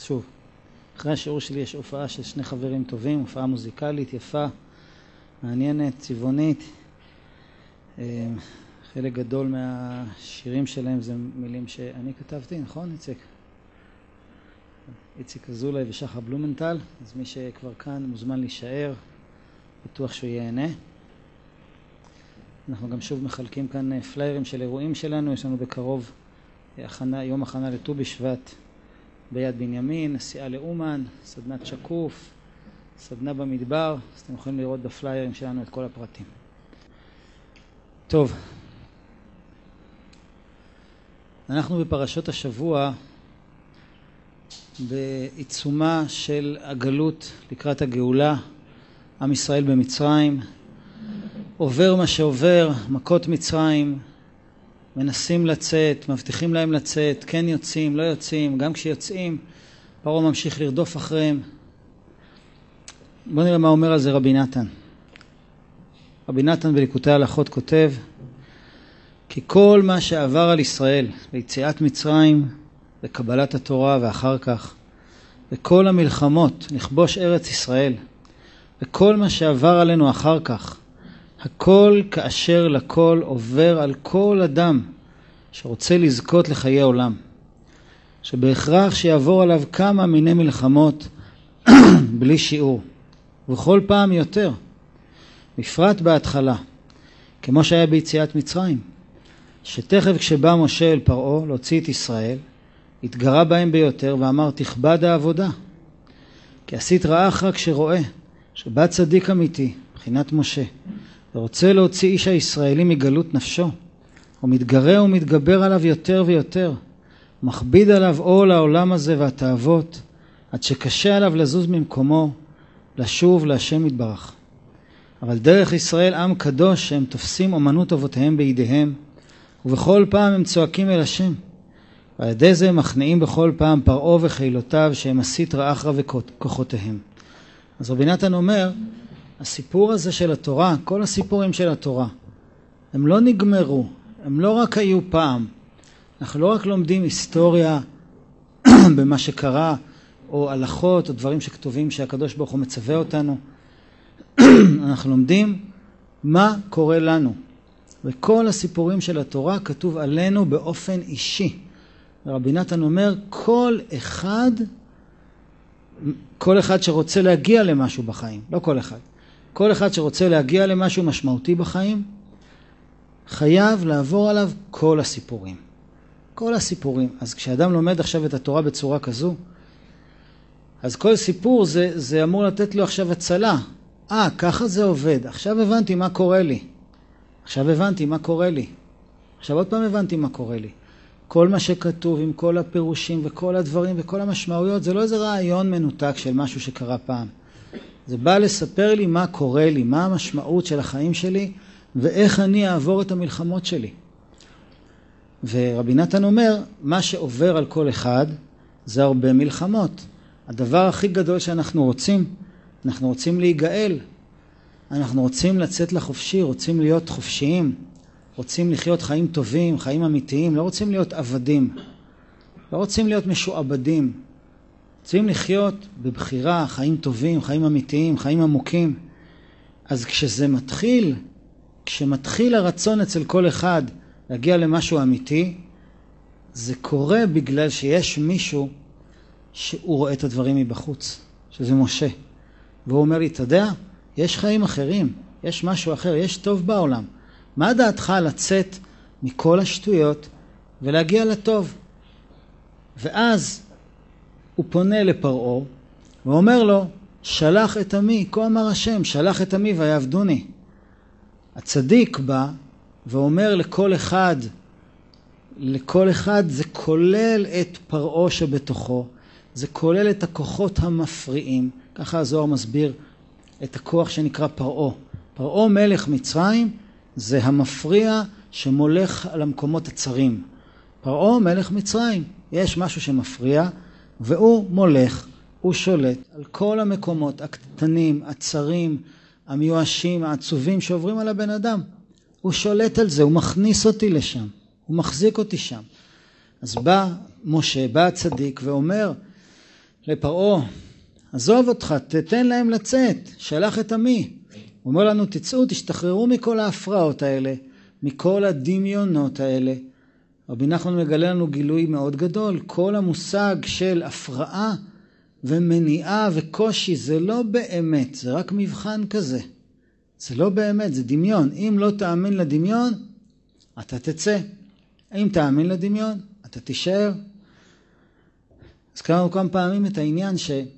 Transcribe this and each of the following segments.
שוב, אחרי השיעור שלי יש הופעה של שני חברים טובים, הופעה מוזיקלית יפה, מעניינת, צבעונית. חלק גדול מהשירים שלהם זה מילים שאני כתבתי, נכון איציק? איציק אזולאי ושחר בלומנטל, אז מי שכבר כאן מוזמן להישאר, בטוח שהוא ייהנה. אנחנו גם שוב מחלקים כאן פליירים של אירועים שלנו, יש לנו בקרוב יום הכנה לט"ו בשבט ביד בנימין, נסיעה לאומן, סדנת שקוף, סדנה במדבר, אז אתם יכולים לראות בפליירים שלנו את כל הפרטים. טוב, אנחנו בפרשות השבוע בעיצומה של הגלות לקראת הגאולה, עם ישראל במצרים, עובר מה שעובר, מכות מצרים, מנסים לצאת, מבטיחים להם לצאת, כן יוצאים, לא יוצאים, גם כשיוצאים, פרעה ממשיך לרדוף אחריהם. בואו נראה מה אומר על זה רבי נתן. רבי נתן בליקוטי הלכות כותב, כי כל מה שעבר על ישראל ביציאת מצרים, בקבלת התורה ואחר כך, וכל המלחמות לכבוש ארץ ישראל, וכל מה שעבר עלינו אחר כך, הכל כאשר לכל עובר על כל אדם שרוצה לזכות לחיי עולם, שבהכרח שיעבור עליו כמה מיני מלחמות בלי שיעור, ובכל פעם יותר, בפרט בהתחלה, כמו שהיה ביציאת מצרים, שתכף כשבא משה אל פרעה להוציא את ישראל, התגרה בהם ביותר ואמר תכבד העבודה, כי עשית רעך רק שרואה, שבא צדיק אמיתי, מבחינת משה, ורוצה להוציא איש הישראלי מגלות נפשו, הוא מתגרה ומתגבר עליו יותר ויותר, מכביד עליו עול העולם הזה והתאוות, עד שקשה עליו לזוז ממקומו, לשוב להשם יתברך. אבל דרך ישראל עם קדוש שהם תופסים אומנות אבותיהם בידיהם, ובכל פעם הם צועקים אל השם. ועל ידי זה הם מכניעים בכל פעם פרעה וחילותיו שהם עשית רעך וכוחותיהם. אז רבי נתן אומר, הסיפור הזה של התורה, כל הסיפורים של התורה, הם לא נגמרו, הם לא רק היו פעם. אנחנו לא רק לומדים היסטוריה במה שקרה, או הלכות, או דברים שכתובים שהקדוש ברוך הוא מצווה אותנו. אנחנו לומדים מה קורה לנו. וכל הסיפורים של התורה כתוב עלינו באופן אישי. רבי נתן אומר, כל אחד שרוצה להגיע למשהו בחיים, לא כל אחד. כל אחד שרוצה להגיע למשהו משמעותי בחיים, חייב לעבור עליו כל הסיפורים. כל הסיפורים. אז כשאדם לומד עכשיו את התורה בצורה כזו, אז כל סיפור זה אמור לתת לו עכשיו הצלה. ככה זה עובד. עכשיו הבנתי מה קורה לי. עכשיו עוד פעם הבנתי מה קורה לי. כל מה שכתוב עם כל הפירושים וכל הדברים וכל המשמעויות, זה לא איזה רעיון מנותק של משהו שקרה פעם. זה בא לספר לי מה קורה לי, מה המשמעות של החיים שלי, ואיך אני אעבור את המלחמות שלי. ורבי נתן אומר, מה שעובר על כל אחד, זה הרבה מלחמות. הדבר הכי גדול שאנחנו רוצים, אנחנו רוצים להיגאל. אנחנו רוצים לצאת לחופשי, רוצים להיות חופשיים, רוצים לחיות חיים טובים, חיים אמיתיים, לא רוצים להיות עבדים, לא רוצים להיות משועבדים. רוצים לחיות בבחירה, חיים טובים, חיים אמיתיים, חיים עמוקים. אז כשמתחיל הרצון אצל כל אחד להגיע למשהו אמיתי, זה קורה בגלל שיש מישהו שהוא רואה את הדברים מבחוץ, שזה משה. והוא אומר לי, אתה יודע, יש חיים אחרים, יש משהו אחר, יש טוב בעולם. מה דעתך לצאת מכל השטויות ולהגיע לטוב? ואז הוא פונה לפרעה ואומר לו, שלח את עמי, כה אמר השם, שלח את עמי ויעבדוני. הצדיק בא ואומר לכל אחד זה כולל את פרעה שבתוכו, זה כולל את הכוחות המפריעים. ככה הזוהר מסביר את הכוח שנקרא פרעה. פרעה מלך מצרים זה המפריע שמולך על המקומות הצרים. פרעה מלך מצרים, יש משהו שמפריע והוא מולך, הוא שולט על כל המקומות הקטנים, הצרים, המיואשים, העצובים שעוברים על הבן אדם. הוא שולט על זה, הוא מכניס אותי לשם, הוא מחזיק אותי שם. אז בא משה, בא הצדיק ואומר, לפרעה, עזוב אותך, תתן להם לצאת, שלח את עמי. הוא אומר לנו, תצאו, תשתחררו מכל ההפרעות האלה, מכל הדמיונות האלה. רבי נחמן מגלה לנו גילוי מאוד גדול. כל המושג של הפרעה ומניעה וקושי זה לא באמת, זה רק מבחן כזה. זה לא באמת, זה דמיון. אם לא תאמין לדמיון, אתה תצא. אם תאמין לדמיון, אתה תישאר. אז קראנו כמה פעמים את העניין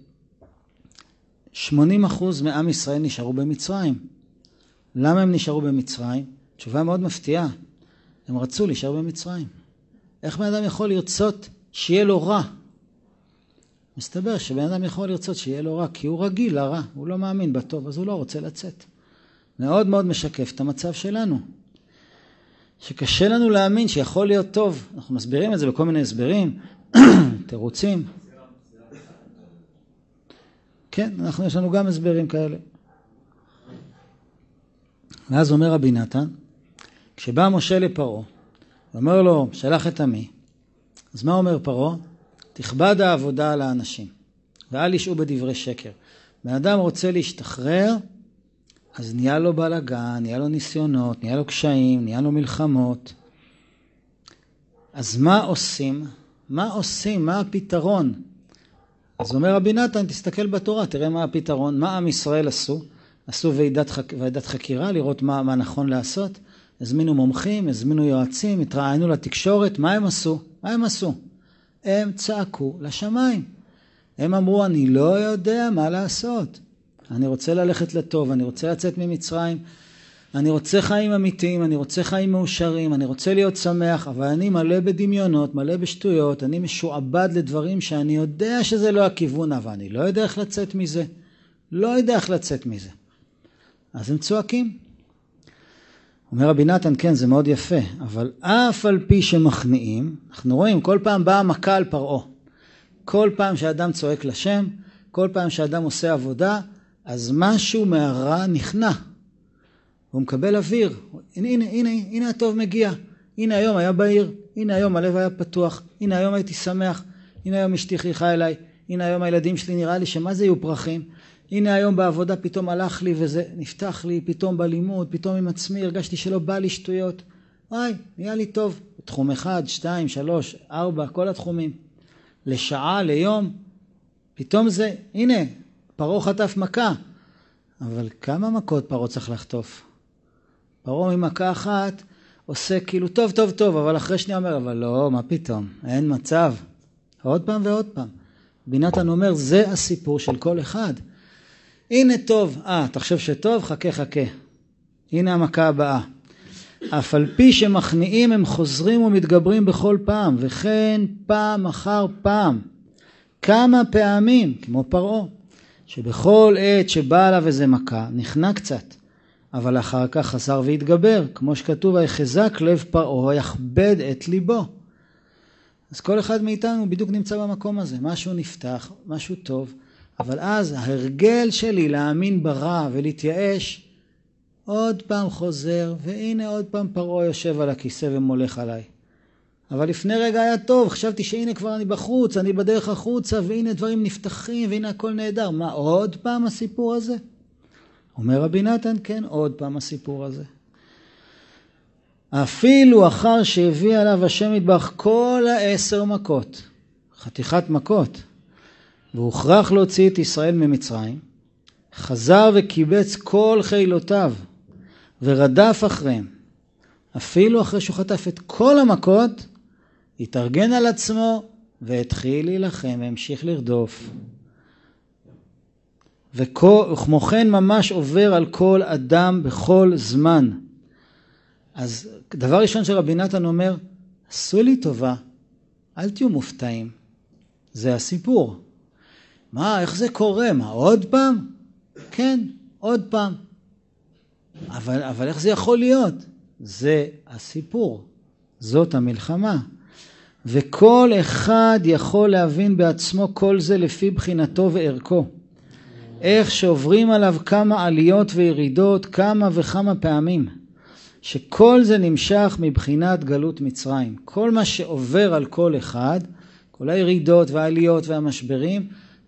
ש80% מעם ישראל נשארו במצרים. למה הם נשארו במצרים? תשובה מאוד מפתיעה. הם רצו להישאר במצרים. איך בן אדם יכול לרצות שיהיה לו רע? מסתבר שבן אדם יכול לרצות שיהיה לו רע, כי הוא רגיל לרע, הוא לא מאמין בטוב, אז הוא לא רוצה לצאת. מאוד מאוד משקף את המצב שלנו. שקשה לנו להאמין שיכול להיות טוב. אנחנו מסבירים את זה בכל מיני הסברים, תירוצים. כן, יש לנו גם הסברים כאלה. ואז אומר רבי נתן, כשבא משה לפרעה, ואומר לו, שלח את עמי, אז מה אומר פרעה? תכבד העבודה על האנשים, ואל ישעו בדברי שקר. בן אדם רוצה להשתחרר, אז נהיה לו בלגן, נהיה לו ניסיונות, נהיה לו קשיים, נהיה לו מלחמות. אז מה עושים? מה עושים? מה הפתרון? אז אומר רבי נתן, תסתכל בתורה, תראה מה הפתרון. מה עם ישראל עשו? עשו ועידת חקירה, לראות מה נכון לעשות. הזמינו מומחים, הזמינו יועצים, התראיינו לתקשורת. מה הם עשו? מה הם עשו? הם צעקו לשמיים. הם אמרו, אני לא יודע מה לעשות. אני רוצה ללכת לטוב, אני רוצה לצאת ממצרים, אני רוצה חיים אמיתיים, אני רוצה חיים מאושרים, אני רוצה להיות שמח, אבל אני מלא בדמיונות, מלא בשטויות, אני משועבד לדברים שאני יודע שזה לא הכיוון, אבל אני לא יודע איך לצאת מזה. לא יודע איך לצאת מזה. אז הם צועקים. אומר רבי נתן, כן, זה מאוד יפה, אבל אף על פי שמכניעים, אנחנו רואים, כל פעם באה מכה על פרעה. כל פעם שאדם צועק לשם, כל פעם שאדם עושה עבודה, אז משהו מהרע נכנע. הוא מקבל אוויר. הנה הטוב מגיע. הנה היום היה בעיר. הנה היום הלב היה פתוח. הנה היום הייתי שמח. הנה היום אשתי חייכה אליי. הנה היום הילדים שלי נראה לי שמה זה יהיו פרחים. הנה היום בעבודה פתאום הלך לי וזה נפתח לי, פתאום בלימוד, פתאום עם עצמי הרגשתי שלא בא לי שטויות. נהיה לי טוב. תחום 1, 2, 3, 4, כל התחומים. לשעה, ליום. פתאום זה, הנה, פרעה חטף מכה. אבל כמה מכות פרעה צריך לחטוף? פרעה ממכה אחת עושה כאילו טוב, אבל אחרי שנייה אומר, אבל לא, מה פתאום? אין מצב. עוד פעם ועוד פעם. רבי נתן אומר, זה הסיפור של כל אחד. הנה טוב, תחשב שטוב, חכה. הנה המכה הבאה. אף על פי שמכניעים הם חוזרים ומתגברים בכל פעם, וכן פעם אחר פעם. כמה פעמים, כמו פרעה, שבכל עת שבא עליו איזה מכה, נכנע קצת, אבל אחר כך חזר והתגבר, כמו שכתוב, היחזק לב פרעה, יכבד את ליבו. אז כל אחד מאיתנו בדיוק נמצא במקום הזה, משהו נפתח, משהו טוב, אבל אז ההרגל שלי להאמין ברע ולהתייאש, עוד פעם חוזר, והנה עוד פעם פרעה יושב על הכיסא ומולך עליי. אבל לפני רגע היה טוב, חשבתי שהנה כבר אני בחוץ, אני בדרך החוצה, והנה דברים נפתחים, והנה הכל נהדר. מה, עוד פעם הסיפור הזה? אומר רבי נתן, כן, עוד פעם הסיפור הזה. אפילו אחר שהביא עליו השם יתברך כל 10 מכות, חתיכת מכות, והוכרח להוציא את ישראל ממצרים, חזר וקיבץ כל חילותיו, ורדף אחריהם. אפילו אחרי שהוא חטף את כל המכות, התארגן על עצמו והתחיל להילחם והמשיך לרדוף. וכמו כן ממש עובר על כל אדם בכל זמן. אז דבר ראשון שרבי נתן אומר, עשו לי טובה, אל תהיו מופתעים. זה הסיפור. מה, איך זה קורה? מה, עוד פעם? כן, עוד פעם. אבל איך זה יכול להיות? זה הסיפור. זאת המלחמה. וכל אחד יכול להבין בעצמו כל זה לפי בחינתו וערכו. איך שעוברים עליו כמה עליות וירידות, כמה וכמה פעמים. שכל זה נמשך מבחינת גלות מצרים. כל מה שעובר על כל אחד, כל הירידות והעליות והמשברים,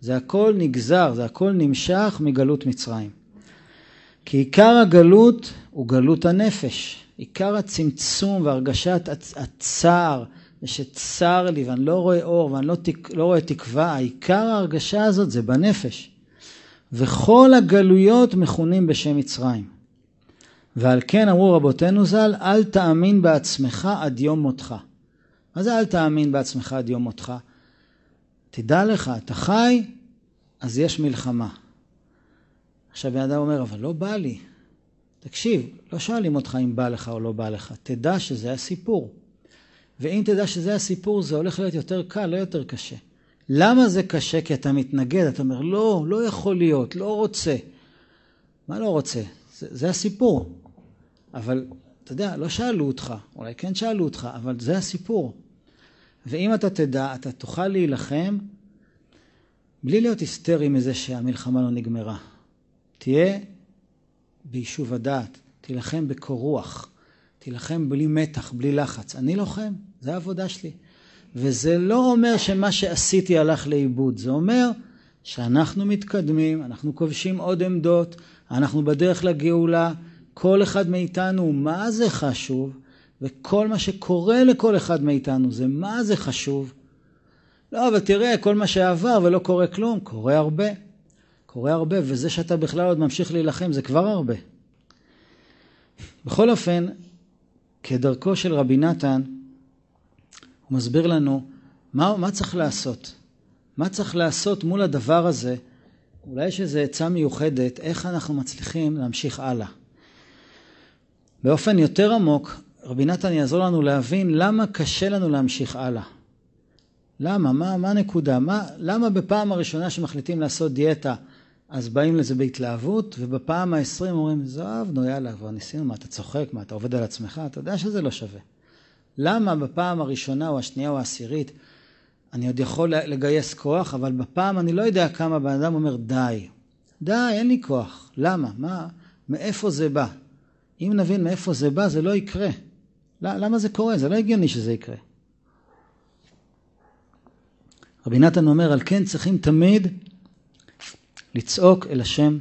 זה הכל נגזר, זה הכל נמשך מגלות מצרים. כי עיקר הגלות הוא גלות הנפש. עיקר הצמצום והרגשת הצער, ושצער לי ואני לא רואה אור ואני לא רואה תקווה, העיקר ההרגשה הזאת זה בנפש. וכל הגלויות מכונים בשם מצרים. ועל כן אמרו רבותינו ז"ל, אל תאמין בעצמך עד יום מותך. מה זה אל תאמין בעצמך עד יום מותך? תדע לך, אתה חי, אז יש מלחמה. עכשיו בן אדם אומר, אבל לא בא לי. תקשיב, לא שואלים אותך אם בא לך או לא בא לך. תדע שזה הסיפור. ואם תדע שזה הסיפור, זה הולך להיות יותר קל, לא יותר קשה. למה זה קשה? כי אתה מתנגד, אתה אומר, לא, לא יכול להיות, לא רוצה. מה לא רוצה? זה הסיפור. אבל, אתה יודע, לא שאלו אותך, אולי כן שאלו אותך, אבל זה הסיפור. ואם אתה תדע, אתה תוכל להילחם, בלי להיות היסטרי מזה שהמלחמה לא נגמרה. תהיה ביישוב הדעת, תילחם בקור רוח, תילחם בלי מתח, בלי לחץ. אני לוחם, זה העבודה שלי. וזה לא אומר שמה שעשיתי הלך לאיבוד, זה אומר שאנחנו מתקדמים, אנחנו כובשים עוד עמדות, אנחנו בדרך לגאולה, כל אחד מאיתנו מה זה חשוב, וכל מה שקורה לכל אחד מאיתנו זה מה זה חשוב. לא, אבל תראה, כל מה שעבר ולא קורה כלום, קורה הרבה. קורה הרבה, וזה שאתה בכלל עוד ממשיך להילחם זה כבר הרבה. בכל אופן, כדרכו של רבי נתן, הוא מסביר לנו מה צריך לעשות. מה צריך לעשות מול הדבר הזה, אולי שזה עצה מיוחדת, איך אנחנו מצליחים להמשיך הלאה. באופן יותר עמוק, רבי נתן יעזור לנו להבין למה קשה לנו להמשיך הלאה. למה? מה הנקודה? למה בפעם הראשונה שמחליטים לעשות דיאטה, אז באים לזה בהתלהבות, ובפעם ה-20 אומרים, זהבנו, יאללה, כבר ניסינו, מה אתה צוחק, מה אתה עובד על עצמך, אתה יודע שזה לא שווה. למה בפעם הראשונה או השנייה או העשירית, אני עוד יכול לגייס כוח, אבל בפעם אני לא יודע כמה בן אדם אומר, די, אין לי כוח. למה? מאיפה זה בא? אם נבין מאיפה זה בא, זה לא יקרה. למה זה קורה? זה לא הגיוני שזה יקרה. רבי נתן אומר, על כן צריכים תמיד לצעוק אל השם,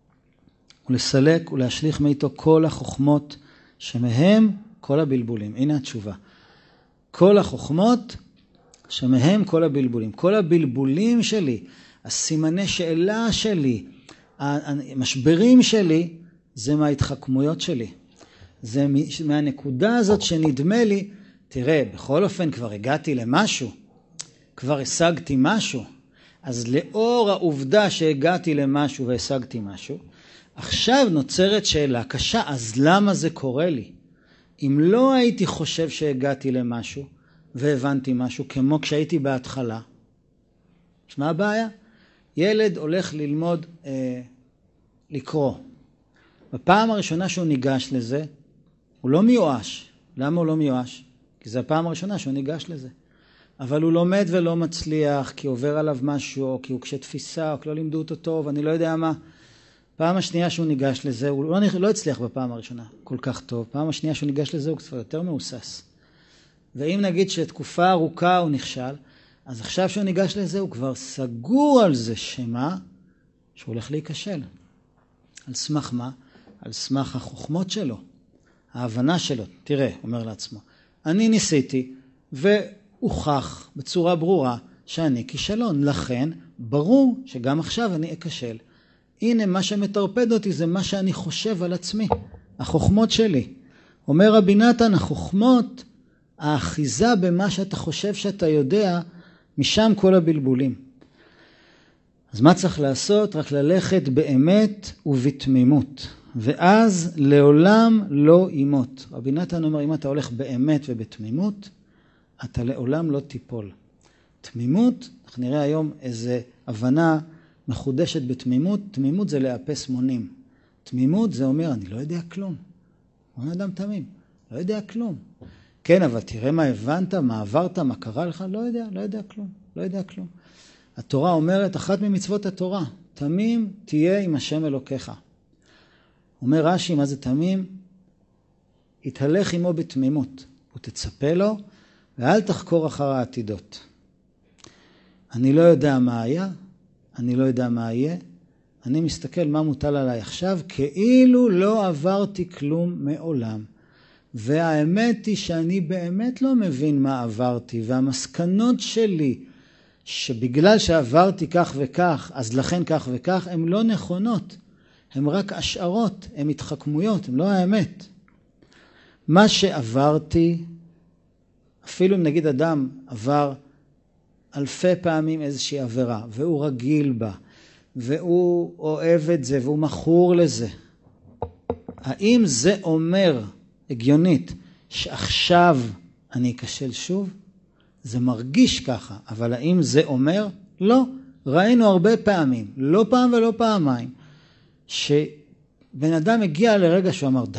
ולסלק ולהשליך מאיתו כל החוכמות שמהם כל הבלבולים. הנה התשובה. כל החוכמות שמהם כל הבלבולים. כל הבלבולים שלי, הסימני שאלה שלי, המשברים שלי, זה מההתחכמויות שלי. זה מהנקודה הזאת שנדמה לי, תראה, בכל אופן כבר הגעתי למשהו, כבר השגתי משהו, אז לאור העובדה שהגעתי למשהו והשגתי משהו, עכשיו נוצרת שאלה קשה, אז למה זה קורה לי? אם לא הייתי חושב שהגעתי למשהו והבנתי משהו, כמו כשהייתי בהתחלה, מה הבעיה? ילד הולך ללמוד לקרוא. בפעם הראשונה שהוא ניגש לזה, הוא לא מיואש. למה הוא לא מיואש? כי זה הפעם הראשונה שהוא ניגש לזה. אבל הוא לומד ולא מצליח, כי עובר עליו משהו, או כי הוא קשה תפיסה, או כי לא לימדו אותו טוב, אני לא יודע מה. פעם השנייה שהוא ניגש לזה, הוא לא הצליח בפעם הראשונה כל כך טוב. פעם השנייה שהוא ניגש לזה, הוא כבר יותר מאוסס. ואם נגיד שתקופה ארוכה הוא נכשל, אז עכשיו שהוא ניגש לזה, הוא כבר סגור על זה שמה, שהוא הולך להיכשל. על סמך מה? על סמך החוכמות שלו, ההבנה שלו. תראה, אומר לעצמו, אני ניסיתי והוכח בצורה ברורה שאני כישלון, לכן ברור שגם עכשיו אני אכשל. הנה מה שמטרפד אותי זה מה שאני חושב על עצמי, החוכמות שלי. אומר רבי נתן, החוכמות, האחיזה במה שאתה חושב שאתה יודע, משם כל הבלבולים. אז מה צריך לעשות? רק ללכת באמת ובתמימות. ואז לעולם לא ימות. רבי נתן אומר, אם אתה הולך באמת ובתמימות, אתה לעולם לא תיפול. תמימות, אנחנו נראה היום איזו הבנה מחודשת בתמימות. תמימות זה לאפס מונים. תמימות זה אומר, אני לא יודע כלום. הוא אדם תמים, לא יודע כלום. כן, אבל תראה מה הבנת, מה עברת, מה קרה לך, לא יודע כלום. התורה אומרת, אחת ממצוות התורה, תמים תהיה עם השם אלוקיך. אומר רש"י, מה זה תמים? התהלך עמו בתמימות, ותצפה לו, ואל תחקור אחר העתידות. אני לא יודע מה היה, אני לא יודע מה יהיה, אני מסתכל מה מוטל עליי עכשיו, כאילו לא עברתי כלום מעולם. והאמת היא שאני באמת לא מבין מה עברתי, והמסקנות שלי, שבגלל שעברתי כך וכך, אז לכן כך וכך, הן לא נכונות. הן רק השערות, הן התחכמויות, הן לא האמת. מה שעברתי, אפילו אם נגיד אדם עבר אלפי פעמים איזושהי עבירה, והוא רגיל בה, והוא אוהב את זה, והוא מכור לזה. האם זה אומר, הגיונית, שעכשיו אני אכשל שוב? זה מרגיש ככה, אבל האם זה אומר? לא. ראינו הרבה פעמים, לא פעם ולא פעמיים, שבן אדם הגיע לרגע שהוא אמר,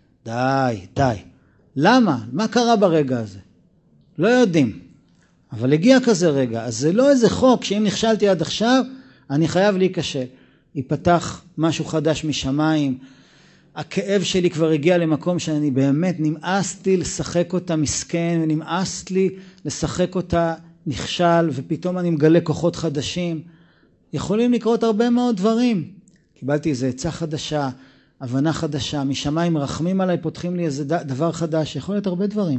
די. למה? מה קרה ברגע הזה? לא יודעים. אבל הגיע כזה רגע, אז זה לא איזה חוק שאם נכשלתי עד עכשיו, אני חייב להיכשל. ייפתח משהו חדש משמיים, הכאב שלי כבר הגיע למקום שאני באמת נמאסתי לשחק אותה מסכן, ונמאס לי לשחק אותה נכשל, ופתאום אני מגלה כוחות חדשים. יכולים לקרות הרבה מאוד דברים. קיבלתי איזו עצה חדשה, הבנה חדשה, משמיים רחמים עליי, פותחים לי איזה דבר חדש, יכול להיות הרבה דברים.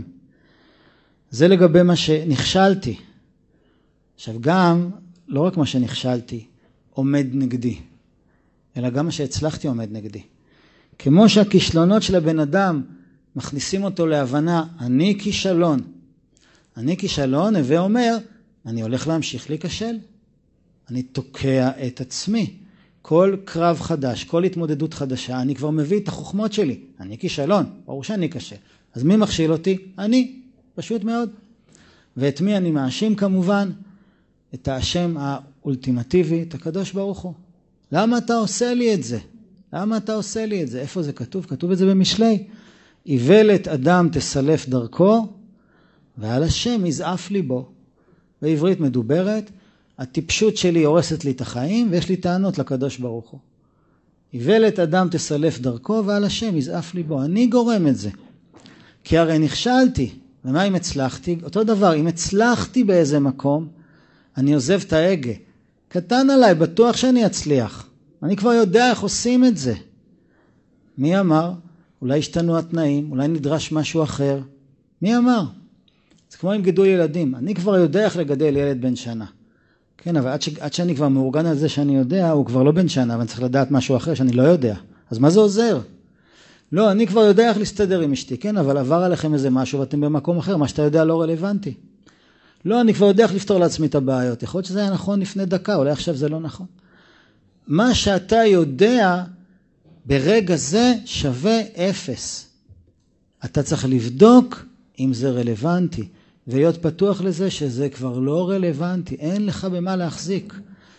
זה לגבי מה שנכשלתי. עכשיו גם, לא רק מה שנכשלתי, עומד נגדי, אלא גם מה שהצלחתי עומד נגדי. כמו שהכישלונות של הבן אדם מכניסים אותו להבנה, אני כישלון. אני כישלון, הווה אומר, אני הולך להמשיך להיכשל. אני תוקע את עצמי. כל קרב חדש, כל התמודדות חדשה, אני כבר מביא את החוכמות שלי. אני כישלון, ברור שאני קשה. אז מי מכשיל אותי? אני. פשוט מאוד. ואת מי אני מאשים כמובן? את האשם האולטימטיבי, את הקדוש ברוך הוא. למה אתה עושה לי את זה? למה אתה עושה לי את זה? איפה זה כתוב? כתוב את זה במשלי. איוולת אדם תסלף דרכו, ועל השם יזעף ליבו. בעברית מדוברת, הטיפשות שלי הורסת לי את החיים, ויש לי טענות לקדוש ברוך הוא. איוולת אדם תסלף דרכו, ועל השם יזעף ליבו. אני גורם את זה. כי הרי נכשלתי. ומה אם הצלחתי? אותו דבר, אם הצלחתי באיזה מקום, אני עוזב את ההגה. קטן עליי, בטוח שאני אצליח. אני כבר יודע איך עושים את זה. מי אמר? אולי השתנו התנאים, אולי נדרש משהו אחר. מי אמר? זה כמו עם גידול ילדים. אני כבר יודע איך לגדל ילד בן שנה. כן, אבל עד שאני כבר מאורגן על זה שאני יודע, הוא כבר לא בן שנה, אבל אני צריך לדעת משהו אחר שאני לא יודע. אז מה זה עוזר? לא, אני כבר יודע איך להסתדר עם אשתי, כן, אבל עבר עליכם איזה משהו ואתם במקום אחר, מה שאתה יודע לא רלוונטי. לא, אני כבר יודע איך לפתור לעצמי את הבעיות. יכול להיות שזה היה נכון לפני דקה, אולי עכשיו זה לא נכון. מה שאתה יודע ברגע זה שווה 0. אתה צריך לבדוק אם זה רלוונטי, להיות פתוח לזה שזה כבר לא רלוונטי, אין לך במה להחזיק.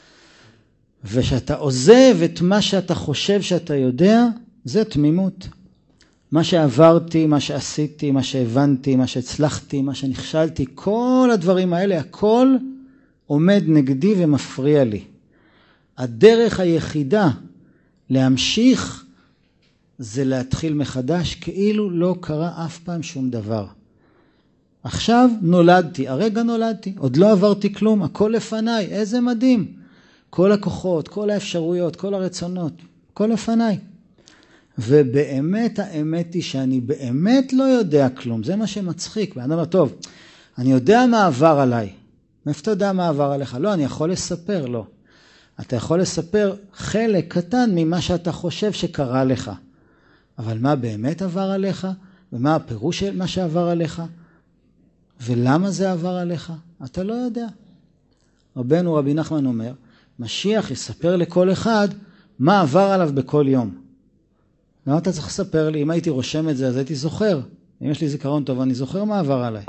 ושאתה עוזב את מה שאתה חושב שאתה יודע, זה תמימות. מה שעברתי, מה שעשיתי, מה שהבנתי, מה שהצלחתי, מה שנכשלתי, כל הדברים האלה, הכל עומד נגדי ומפריע לי. הדרך היחידה להמשיך זה להתחיל מחדש כאילו לא קרה אף פעם שום דבר. עכשיו נולדתי, הרגע נולדתי, עוד לא עברתי כלום, הכל לפניי, איזה מדהים. כל הכוחות, כל האפשרויות, כל הרצונות, הכל לפניי. ובאמת האמת היא שאני באמת לא יודע כלום, זה מה שמצחיק. ואני אומר, טוב, אני יודע מה עבר עליי. מאיפה אתה יודע מה עבר עליך? לא, אני יכול לספר, לא. אתה יכול לספר חלק קטן ממה שאתה חושב שקרה לך. אבל מה באמת עבר עליך? ומה הפירוש של מה שעבר עליך? ולמה זה עבר עליך? אתה לא יודע. רבנו רבי נחמן אומר, משיח יספר לכל אחד מה עבר עליו בכל יום. למה אתה צריך לספר לי? אם הייתי רושם את זה, אז הייתי זוכר. אם יש לי זיכרון טוב, אני זוכר מה עבר עליי.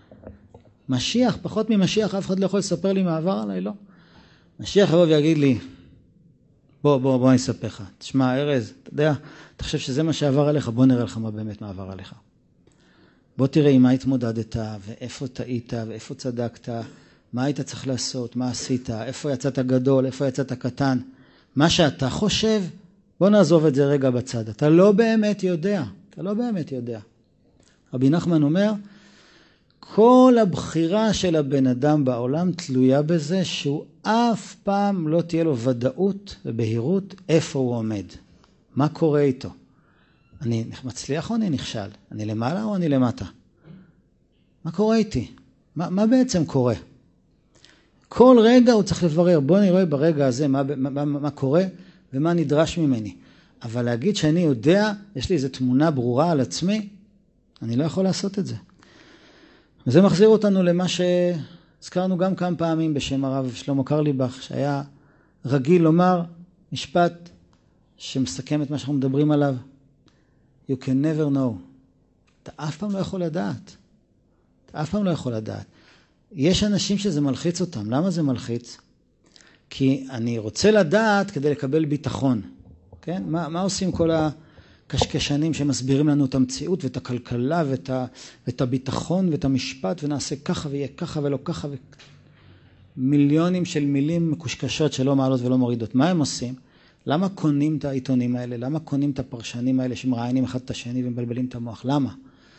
משיח, פחות ממשיח, אף אחד לא יכול לספר לי מה עבר עליי, לא. משיח יבוא ויגיד לי, בוא אני אספר לך. תשמע, ארז, אתה יודע, אתה חושב שזה מה שעבר עליך? בוא נראה לך מה באמת מה עבר עליך. בוא תראה עם מה התמודדת, ואיפה טעית, ואיפה צדקת, מה היית צריך לעשות, מה עשית, איפה יצאת גדול, איפה יצאת קטן. מה שאתה חושב, בוא נעזוב את זה רגע בצד. אתה לא באמת יודע. רבי נחמן אומר, כל הבחירה של הבן אדם בעולם תלויה בזה שהוא אף פעם לא תהיה לו ודאות ובהירות איפה הוא עומד. מה קורה איתו? אני מצליח או אני נכשל? אני למעלה או אני למטה? מה קורה איתי? מה בעצם קורה? כל רגע הוא צריך לברר. בוא נראה ברגע הזה מה קורה ומה נדרש ממני. אבל להגיד שאני יודע, יש לי איזו תמונה ברורה על עצמי, אני לא יכול לעשות את זה. וזה מחזיר אותנו למה שהזכרנו גם כמה פעמים בשם הרב שלמה קרליבך, שהיה רגיל לומר משפט שמסכם את מה שאנחנו מדברים עליו. You can never know. אתה אף פעם לא יכול לדעת. אתה אף פעם לא יכול לדעת. יש אנשים שזה מלחיץ אותם. למה זה מלחיץ? כי אני רוצה לדעת כדי לקבל ביטחון. כן? מה עושים כל הקשקשנים שמסבירים לנו את המציאות ואת הכלכלה ואת הביטחון ואת המשפט ונעשה ככה ויהיה ככה ולא ככה מיליונים של מילים מקושקשות שלא מעלות ולא מורידות. מה הם עושים? למה קונים את העיתונים האלה? למה קונים את הפרשנים האלה שמראיינים אחד את השני ומבלבלים את המוח? למה?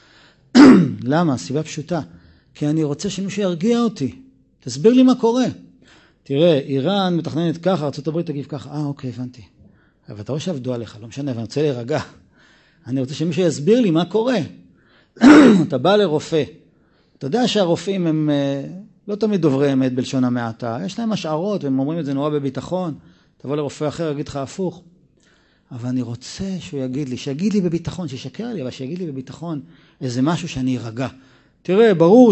למה? סיבה פשוטה. כי אני רוצה שמישהו ירגיע אותי. תסביר לי מה קורה. תראה, איראן מתכננת ככה, ארצות הברית תגיב ככה. אוקיי, הבנתי. אבל אתה רואה שעבדו עליך, לא משנה, ואני רוצה להירגע. אני רוצה שמישהו יסביר לי מה קורה. אתה בא לרופא. אתה יודע שהרופאים הם לא תמיד דוברי אמת בלשון המעטה. יש להם השערות והם אומרים את זה נורא בביטחון. תבוא לרופא אחר, יגיד לך הפוך. אבל אני רוצה שהוא יגיד לי, שיגיד לי בביטחון, שישקר לי, אבל שיגיד לי בביטחון איזה משהו שאני ארגע. תראה, ברור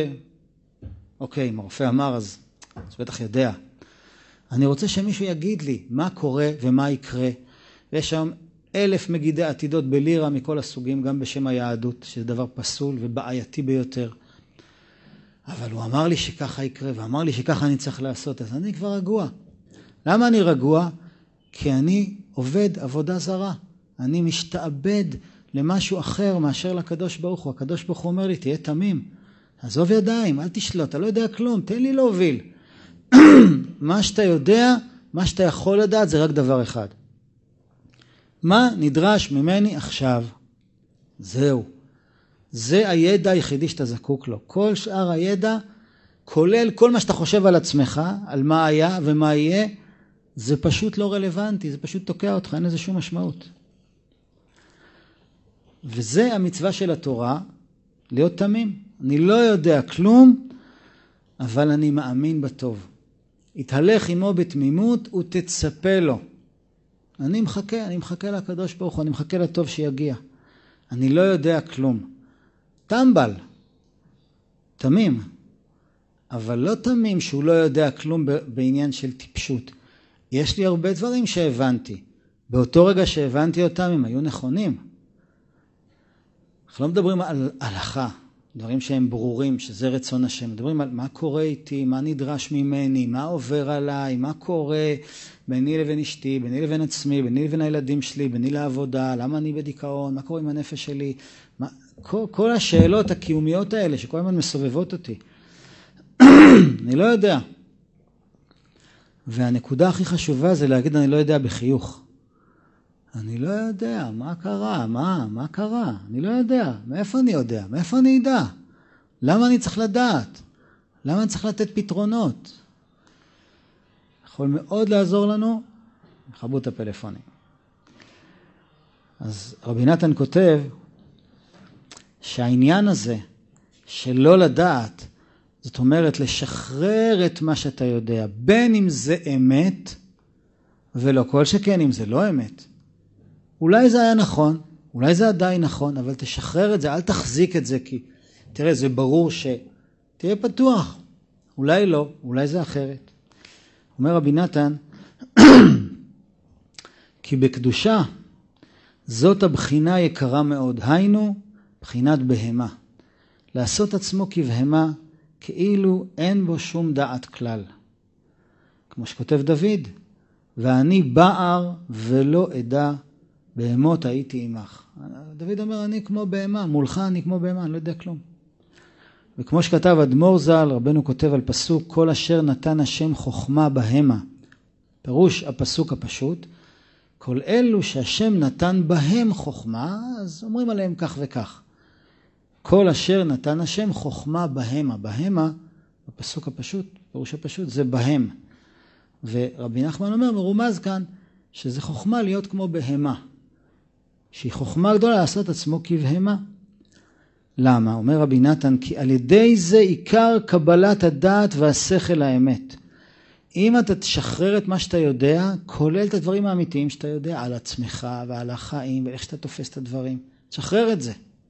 אוקיי, אם הרופא אמר, אז בטח יודע. אני רוצה שמישהו יגיד לי מה קורה ומה יקרה. ויש שם 1,000 מגידי עתידות בלירה מכל הסוגים, גם בשם היהדות, שזה דבר פסול ובעייתי ביותר. אבל הוא אמר לי שככה יקרה, ואמר לי שככה אני צריך לעשות, אז אני כבר רגוע. למה אני רגוע? כי אני עובד עבודה זרה. אני משתעבד למשהו אחר מאשר לקדוש ברוך הוא. הקדוש ברוך הוא אומר לי, תהיה תמים. עזוב ידיים, אל תשלוט, אתה לא יודע כלום, תן לי להוביל. מה שאתה יודע, מה שאתה יכול לדעת, זה רק דבר אחד. מה נדרש ממני עכשיו? זהו. זה הידע היחידי שאתה זקוק לו. כל שאר הידע, כולל כל מה שאתה חושב על עצמך, על מה היה ומה יהיה, זה פשוט לא רלוונטי, זה פשוט תוקע אותך, אין לזה שום משמעות. וזה המצווה של התורה, להיות תמים. אני לא יודע כלום, אבל אני מאמין בטוב. התהלך עמו בתמימות ותצפה לו. אני מחכה לקדוש ברוך הוא, אני מחכה לטוב שיגיע. אני לא יודע כלום. טמבל, תמים, אבל לא תמים שהוא לא יודע כלום בעניין של טיפשות. יש לי הרבה דברים שהבנתי. באותו רגע שהבנתי אותם הם היו נכונים. אנחנו לא מדברים על הלכה, דברים שהם ברורים, שזה רצון השם. מדברים על מה קורה איתי, מה נדרש ממני, מה עובר עליי, מה קורה ביני לבין אשתי, ביני לבין עצמי, ביני לבין הילדים שלי, ביני לעבודה, למה אני בדיכאון, מה קורה עם הנפש שלי. כל השאלות הקיומיות האלה שכל הזמן מסובבות אותי. אני לא יודע. והנקודה הכי חשובה זה להגיד אני לא יודע בחיוך. אני לא יודע, מה קרה? מה קרה? אני לא יודע. מאיפה אני יודע? מאיפה אני אדע? למה אני צריך לדעת? למה אני צריך לתת פתרונות? יכול מאוד לעזור לנו, חבו את הפלאפונים. אז רבי נתן כותב שהעניין הזה של לא לדעת, זאת אומרת לשחרר את מה שאתה יודע, בין אם זה אמת ולא כל שכן אם זה לא אמת. אולי זה היה נכון, אולי זה עדיין נכון, אבל תשחרר את זה, אל תחזיק את זה, כי תראה, זה ברור תהיה פתוח. אולי לא, אולי זה אחרת. אומר רבי נתן, כי בקדושה זאת הבחינה יקרה מאוד, היינו בחינת בהמה. לעשות עצמו כבהמה, כאילו אין בו שום דעת כלל. כמו שכותב דוד, ואני בער ולא אדע, בהמות הייתי עמך. דוד אומר, אני כמו בהמה, מולך אני כמו בהמה, אני לא יודע כלום. וכמו שכתב אדמו"ר ז"ל, רבנו כותב על פסוק, כל אשר נתן השם חוכמה בהמה. פירוש הפסוק הפשוט, כל אלו שהשם נתן בהם חוכמה, אז אומרים עליהם כך וכך. כל אשר נתן השם חוכמה בהמה. בהמה, בפסוק הפשוט, פירוש הפשוט, זה בהם. ורבי נחמן אומר, מרומז כאן, שזה חוכמה להיות כמו בהמה. שהיא חוכמה גדולה לעשות עצמו כבהמה. למה? אומר רבי נתן, כי על ידי זה עיקר קבלת הדעת והשכל האמת. אם אתה תשחרר את מה שאתה יודע, כולל את הדברים האמיתיים שאתה יודע, על עצמך ועל החיים, ואיך שאתה תופס את הדברים, תשחרר את זה.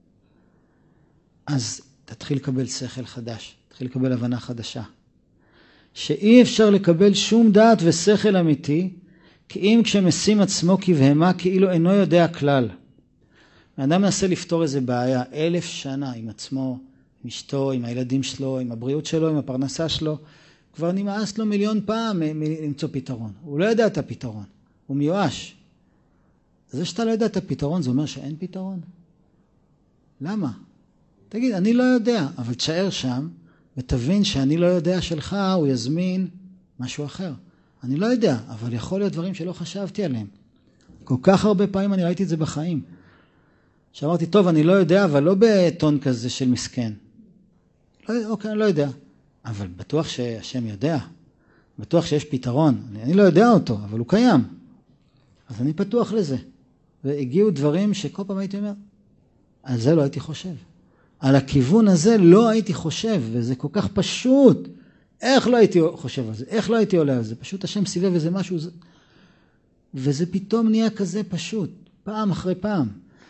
אז תתחיל לקבל שכל חדש, תתחיל לקבל הבנה חדשה. שאי אפשר לקבל שום דעת ושכל אמיתי, כי אם כשמשים עצמו כבהמה, כאילו אינו יודע כלל. האדם מנסה לפתור איזה בעיה, 1000 שנה עם עצמו, עם אשתו, עם הילדים שלו, עם הבריאות שלו, עם הפרנסה שלו, כבר נמאס לו 1,000,000 פעם למצוא פתרון. הוא לא יודע את הפתרון, הוא מיואש. זה שאתה לא יודע את הפתרון, זה אומר שאין פתרון? למה? תגיד, אני לא יודע, אבל תשאר שם, ותבין שאני לא יודע שלך, הוא יזמין משהו אחר. אני לא יודע, אבל יכול להיות דברים שלא חשבתי עליהם. כל כך הרבה פעמים אני ראיתי את זה בחיים. שאמרתי, טוב, אני לא יודע, אבל לא בטון כזה של מסכן. אוקיי, אני לא יודע. אבל בטוח שהשם יודע. בטוח שיש פתרון. אני לא יודע אותו, אבל הוא קיים. אז אני פתוח לזה. והגיעו דברים שכל פעם הייתי אומר, על זה לא הייתי חושב. על הכיוון הזה לא הייתי חושב, וזה כל כך פשוט. איך לא הייתי חושב על זה? איך לא הייתי עולה על זה? פשוט השם סיבב איזה משהו, וזה פתאום נהיה כזה פשוט, פעם אחרי פעם.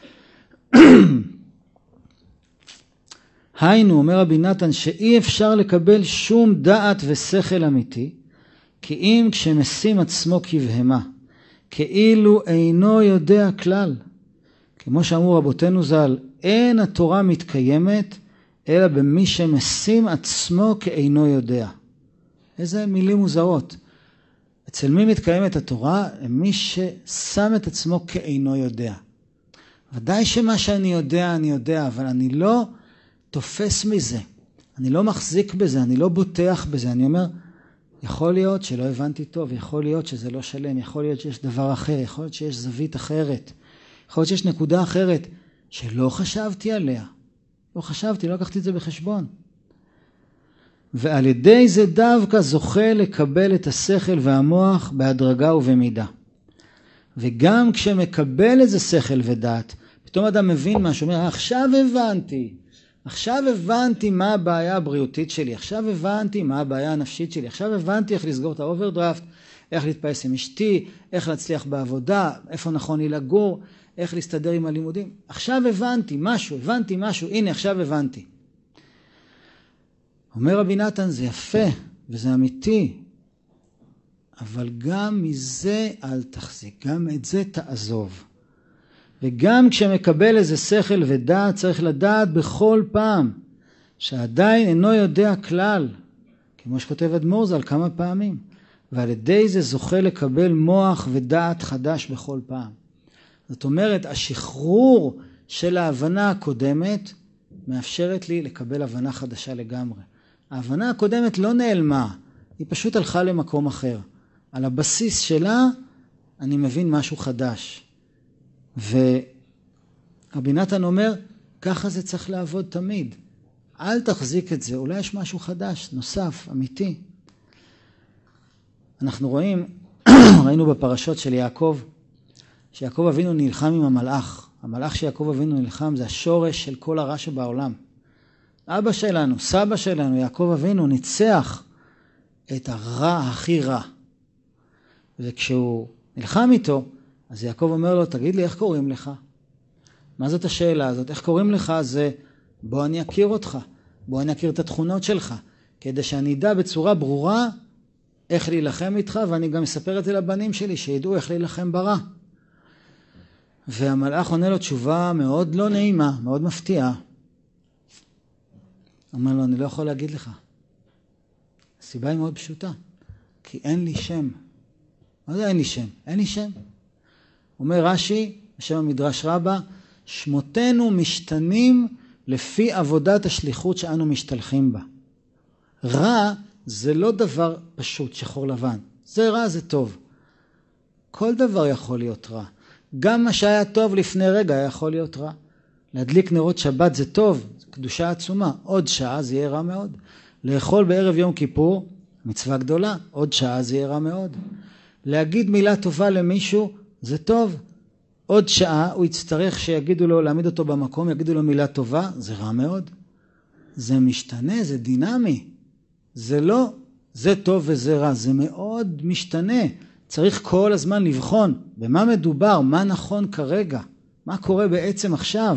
היינו, אומר רבי נתן, שאי אפשר לקבל שום דעת ושכל אמיתי, כי אם כשמשים עצמו כבהמה, כאילו אינו יודע כלל. כמו שאמרו רבותינו ז"ל, אין התורה מתקיימת, אלא במי שמשים עצמו כאינו יודע. איזה מילים מוזרות. אצל מי מתקיימת התורה? מי ששם את עצמו כאינו יודע. ודאי שמה שאני יודע, אני יודע, אבל אני לא תופס מזה. אני לא מחזיק בזה, אני לא בוטח בזה. אני אומר, יכול להיות שלא הבנתי טוב, יכול להיות שזה לא שלם, יכול להיות שיש דבר אחר, יכול להיות שיש זווית אחרת, יכול להיות שיש נקודה אחרת שלא חשבתי עליה. לא חשבתי, לא לקחתי את זה בחשבון. ועל ידי זה דווקא זוכה לקבל את השכל והמוח בהדרגה ובמידה. וגם כשמקבל איזה שכל ודעת, פתאום אדם מבין משהו, אומר, עכשיו הבנתי מה הבעיה הבריאותית שלי, עכשיו הבנתי מה הבעיה הנפשית שלי, עכשיו הבנתי איך לסגור את האוברדרפט, איך להתפייס עם אשתי, איך להצליח בעבודה, איפה נכון לי לגור, איך להסתדר עם הלימודים. עכשיו הבנתי משהו, הנה עכשיו הבנתי. אומר רבי נתן, זה יפה וזה אמיתי, אבל גם מזה אל תחזיק, גם את זה תעזוב. וגם כשמקבל איזה שכל ודעת, צריך לדעת בכל פעם, שעדיין אינו יודע כלל, כמו שכותב אדמו"ר ז"ל כמה פעמים, ועל ידי זה זוכה לקבל מוח ודעת חדש בכל פעם. זאת אומרת, השחרור של ההבנה הקודמת, מאפשרת לי לקבל הבנה חדשה לגמרי. ההבנה הקודמת לא נעלמה, היא פשוט הלכה למקום אחר. על הבסיס שלה אני מבין משהו חדש. ורבי נתן אומר, ככה זה צריך לעבוד תמיד. אל תחזיק את זה, אולי יש משהו חדש, נוסף, אמיתי. אנחנו ראינו בפרשות של יעקב, שיעקב אבינו נלחם עם המלאך. המלאך שיעקב אבינו נלחם זה השורש של כל הרע שבעולם. אבא שלנו, סבא שלנו, יעקב אבינו ניצח את הרע הכי רע. וכשהוא נלחם איתו, אז יעקב אומר לו, תגיד לי איך קוראים לך? מה זאת השאלה הזאת? איך קוראים לך? זה בוא אני אכיר אותך, בוא אני אכיר את התכונות שלך, כדי שאני אדע בצורה ברורה איך להילחם איתך, ואני גם אספר את זה לבנים שלי, שידעו איך להילחם ברע. והמלאך עונה לו תשובה מאוד לא נעימה, מאוד מפתיעה. אומר לו, אני לא יכול להגיד לך. הסיבה היא מאוד פשוטה, כי אין לי שם. מה זה אין לי שם? אין לי שם. אומר רש"י, בשם המדרש רבה, שמותינו משתנים לפי עבודת השליחות שאנו משתלחים בה. רע זה לא דבר פשוט, שחור לבן. זה רע, זה טוב. כל דבר יכול להיות רע. גם מה שהיה טוב לפני רגע יכול להיות רע. להדליק נרות שבת זה טוב, קדושה עצומה. עוד שעה זה יהיה רע מאוד. לאכול בערב יום כיפור, מצווה גדולה, עוד שעה זה יהיה רע מאוד. להגיד מילה טובה למישהו, זה טוב. עוד שעה הוא יצטרך שיגידו לו, להעמיד אותו במקום, יגידו לו מילה טובה, זה רע מאוד. זה משתנה, זה דינמי. זה לא, זה טוב וזה רע, זה מאוד משתנה. צריך כל הזמן לבחון במה מדובר, מה נכון כרגע, מה קורה בעצם עכשיו.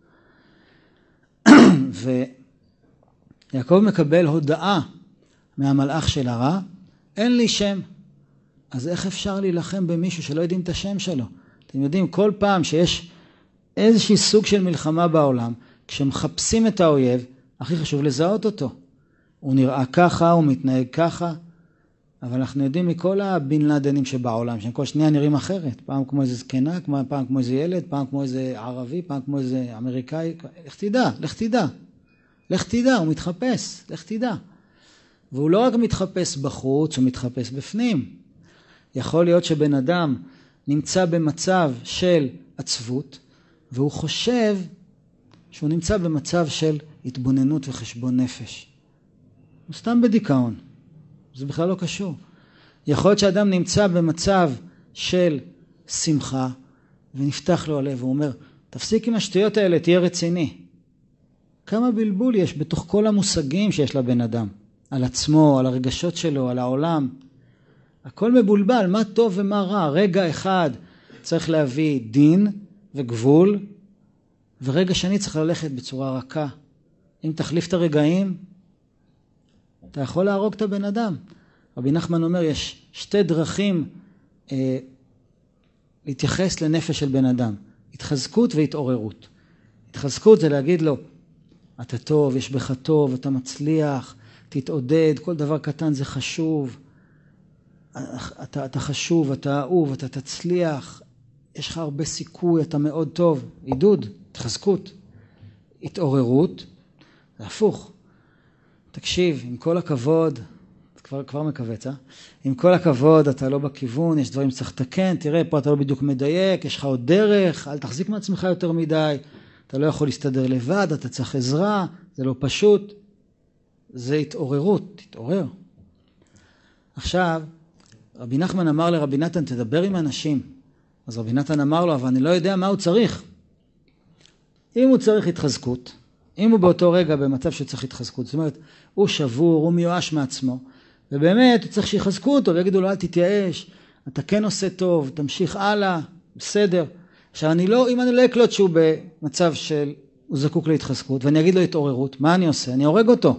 ויעקב מקבל הודעה מהמלאך של הרע, אין לי שם. אז איך אפשר להילחם במישהו שלא יודעים את השם שלו? אתם יודעים, כל פעם שיש איזושהי סוג של מלחמה בעולם, כשמחפשים את האויב, הכי חשוב לזהות אותו. הוא נראה ככה, הוא מתנהג ככה, אבל אנחנו יודעים מכל הבן לאדנים שבעולם, שהם כל שניה נראים אחרת. פעם כמו איזה זקנה, פעם כמו איזה ילד, פעם כמו איזה ערבי, פעם כמו איזה אמריקאי. לך תדע, לך תדע. לך תדע, הוא מתחפש, לך תדע. והוא לא רק מתחפש בחוץ, הוא מתחפש בפנים. יכול להיות שבן אדם נמצא במצב של עצבות, והוא חושב שהוא נמצא במצב של התבוננות וחשבון נפש. הוא סתם בדיכאון. זה בכלל לא קשור. יכול להיות שאדם נמצא במצב של שמחה, ונפתח לו הלב, והוא אומר, תפסיק עם השטויות האלה, תהיה רציני. כמה בלבול יש בתוך כל המושגים שיש לבן אדם, על עצמו, על הרגשות שלו, על העולם. הכל מבולבל, מה טוב ומה רע. רגע אחד צריך להביא דין וגבול, ורגע שני צריך ללכת בצורה רכה. אם תחליף את הרגעים, אתה יכול להרוג את הבן אדם. רבי נחמן אומר, יש שתי דרכים להתייחס לנפש של בן אדם. התחזקות והתעוררות. התחזקות זה להגיד לו, אתה טוב, יש בך טוב, אתה מצליח, תתעודד, כל דבר קטן זה חשוב. אתה חשוב, אתה אהוב, אתה תצליח, יש לך הרבה סיכוי, אתה מאוד טוב. עידוד, התחזקות. התעוררות, זה הפוך. תקשיב, עם כל הכבוד, כבר מקווץ, עם כל הכבוד, אתה לא בכיוון, יש דברים שצריך לתקן, תראה, פה אתה לא בדיוק מדייק, יש לך עוד דרך, אל תחזיק מעצמך יותר מדי, אתה לא יכול להסתדר לבד, אתה צריך עזרה, זה לא פשוט. זה התעוררות, תתעורר. עכשיו, רבי נחמן אמר לרבי נתן, תדבר עם אנשים. אז רבי נתן אמר לו, אבל אני לא יודע מה הוא צריך. אם הוא צריך התחזקות, אם הוא באותו רגע במצב שצריך התחזקות, זאת אומרת, הוא שבור, הוא מיואש מעצמו, ובאמת הוא צריך שיחזקו אותו, ויגידו לו, אל תתייאש, אתה כן עושה טוב, תמשיך הלאה, בסדר. עכשיו, אם אני לא אקלוט שהוא במצב של, הוא זקוק להתחזקות, ואני אגיד לו התעוררות, מה אני עושה? אני הורג אותו.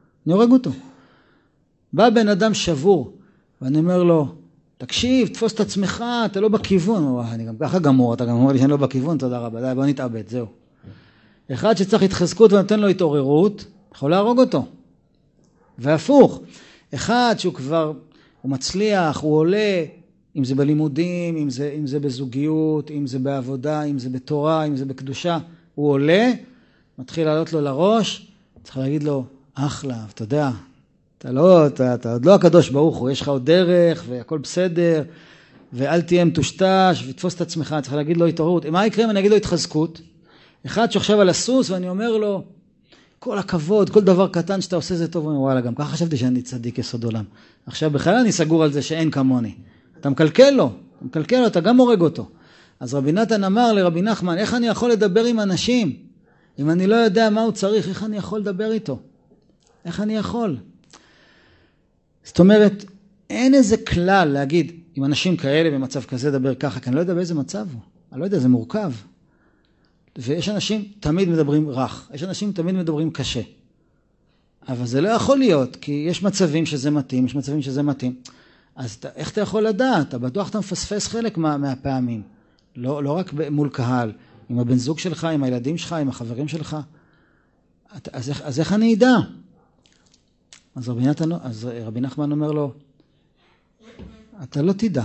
בא בן אדם שבור, ואני אומר לו, תקשיב, תפוס את עצמך, אתה לא בכיוון. אני גם ככה גמור, אתה גם אומר לי שאני לא בכיוון, תודה רבה, די, בוא נתאבד, זהו. אחד שצריך התחזקות ונותן לו התעוררות, יכול להרוג אותו. והפוך, אחד שהוא כבר, הוא מצליח, הוא עולה, אם זה בלימודים, אם זה בזוגיות, אם זה בעבודה, אם זה בתורה, אם זה בקדושה, הוא עולה, מתחיל לעלות לו לראש, צריך להגיד לו, אחלה, אתה יודע, אתה עוד לא הקדוש ברוך הוא, יש לך עוד דרך והכל בסדר, ואל תהיה מטושטש ותפוס את עצמך, צריך להגיד לו התעוררות. מה יקרה אם אני אגיד לו התחזקות? אחד שחושב על הסוס ואני אומר לו, כל הכבוד, כל דבר קטן שאתה עושה זה טוב, וואלה, גם ככה חשבתי שאני צדיק יסוד עולם. עכשיו בכלל אני סגור על זה שאין כמוני. אתה מקלקל לו, אתה גם הורג אותו. אז רבי נתן אמר לרבי נחמן, איך אני יכול לדבר עם אנשים? אם אני לא יודע מה הוא צריך, איך אני יכול לדבר איתו? איך אני יכול? זאת אומרת, אין איזה כלל להגיד, עם אנשים כאלה במצב כזה דבר ככה, כי אני לא יודע באיזה מצב הוא. אני לא יודע, זה מורכב. ויש אנשים תמיד מדברים רך, יש אנשים תמיד מדברים קשה. אבל זה לא יכול להיות, כי יש מצבים שזה מתאים, יש מצבים שזה מתאים. אז איך אתה יכול לדעת? אתה בטוח אתה מפספס חלק מהפעמים. לא רק מול קהל, עם הבן זוג שלך, עם הילדים שלך, עם החברים שלך. אז איך אני אדע? אז רבי נחמן אומר לו, אתה לא תדע.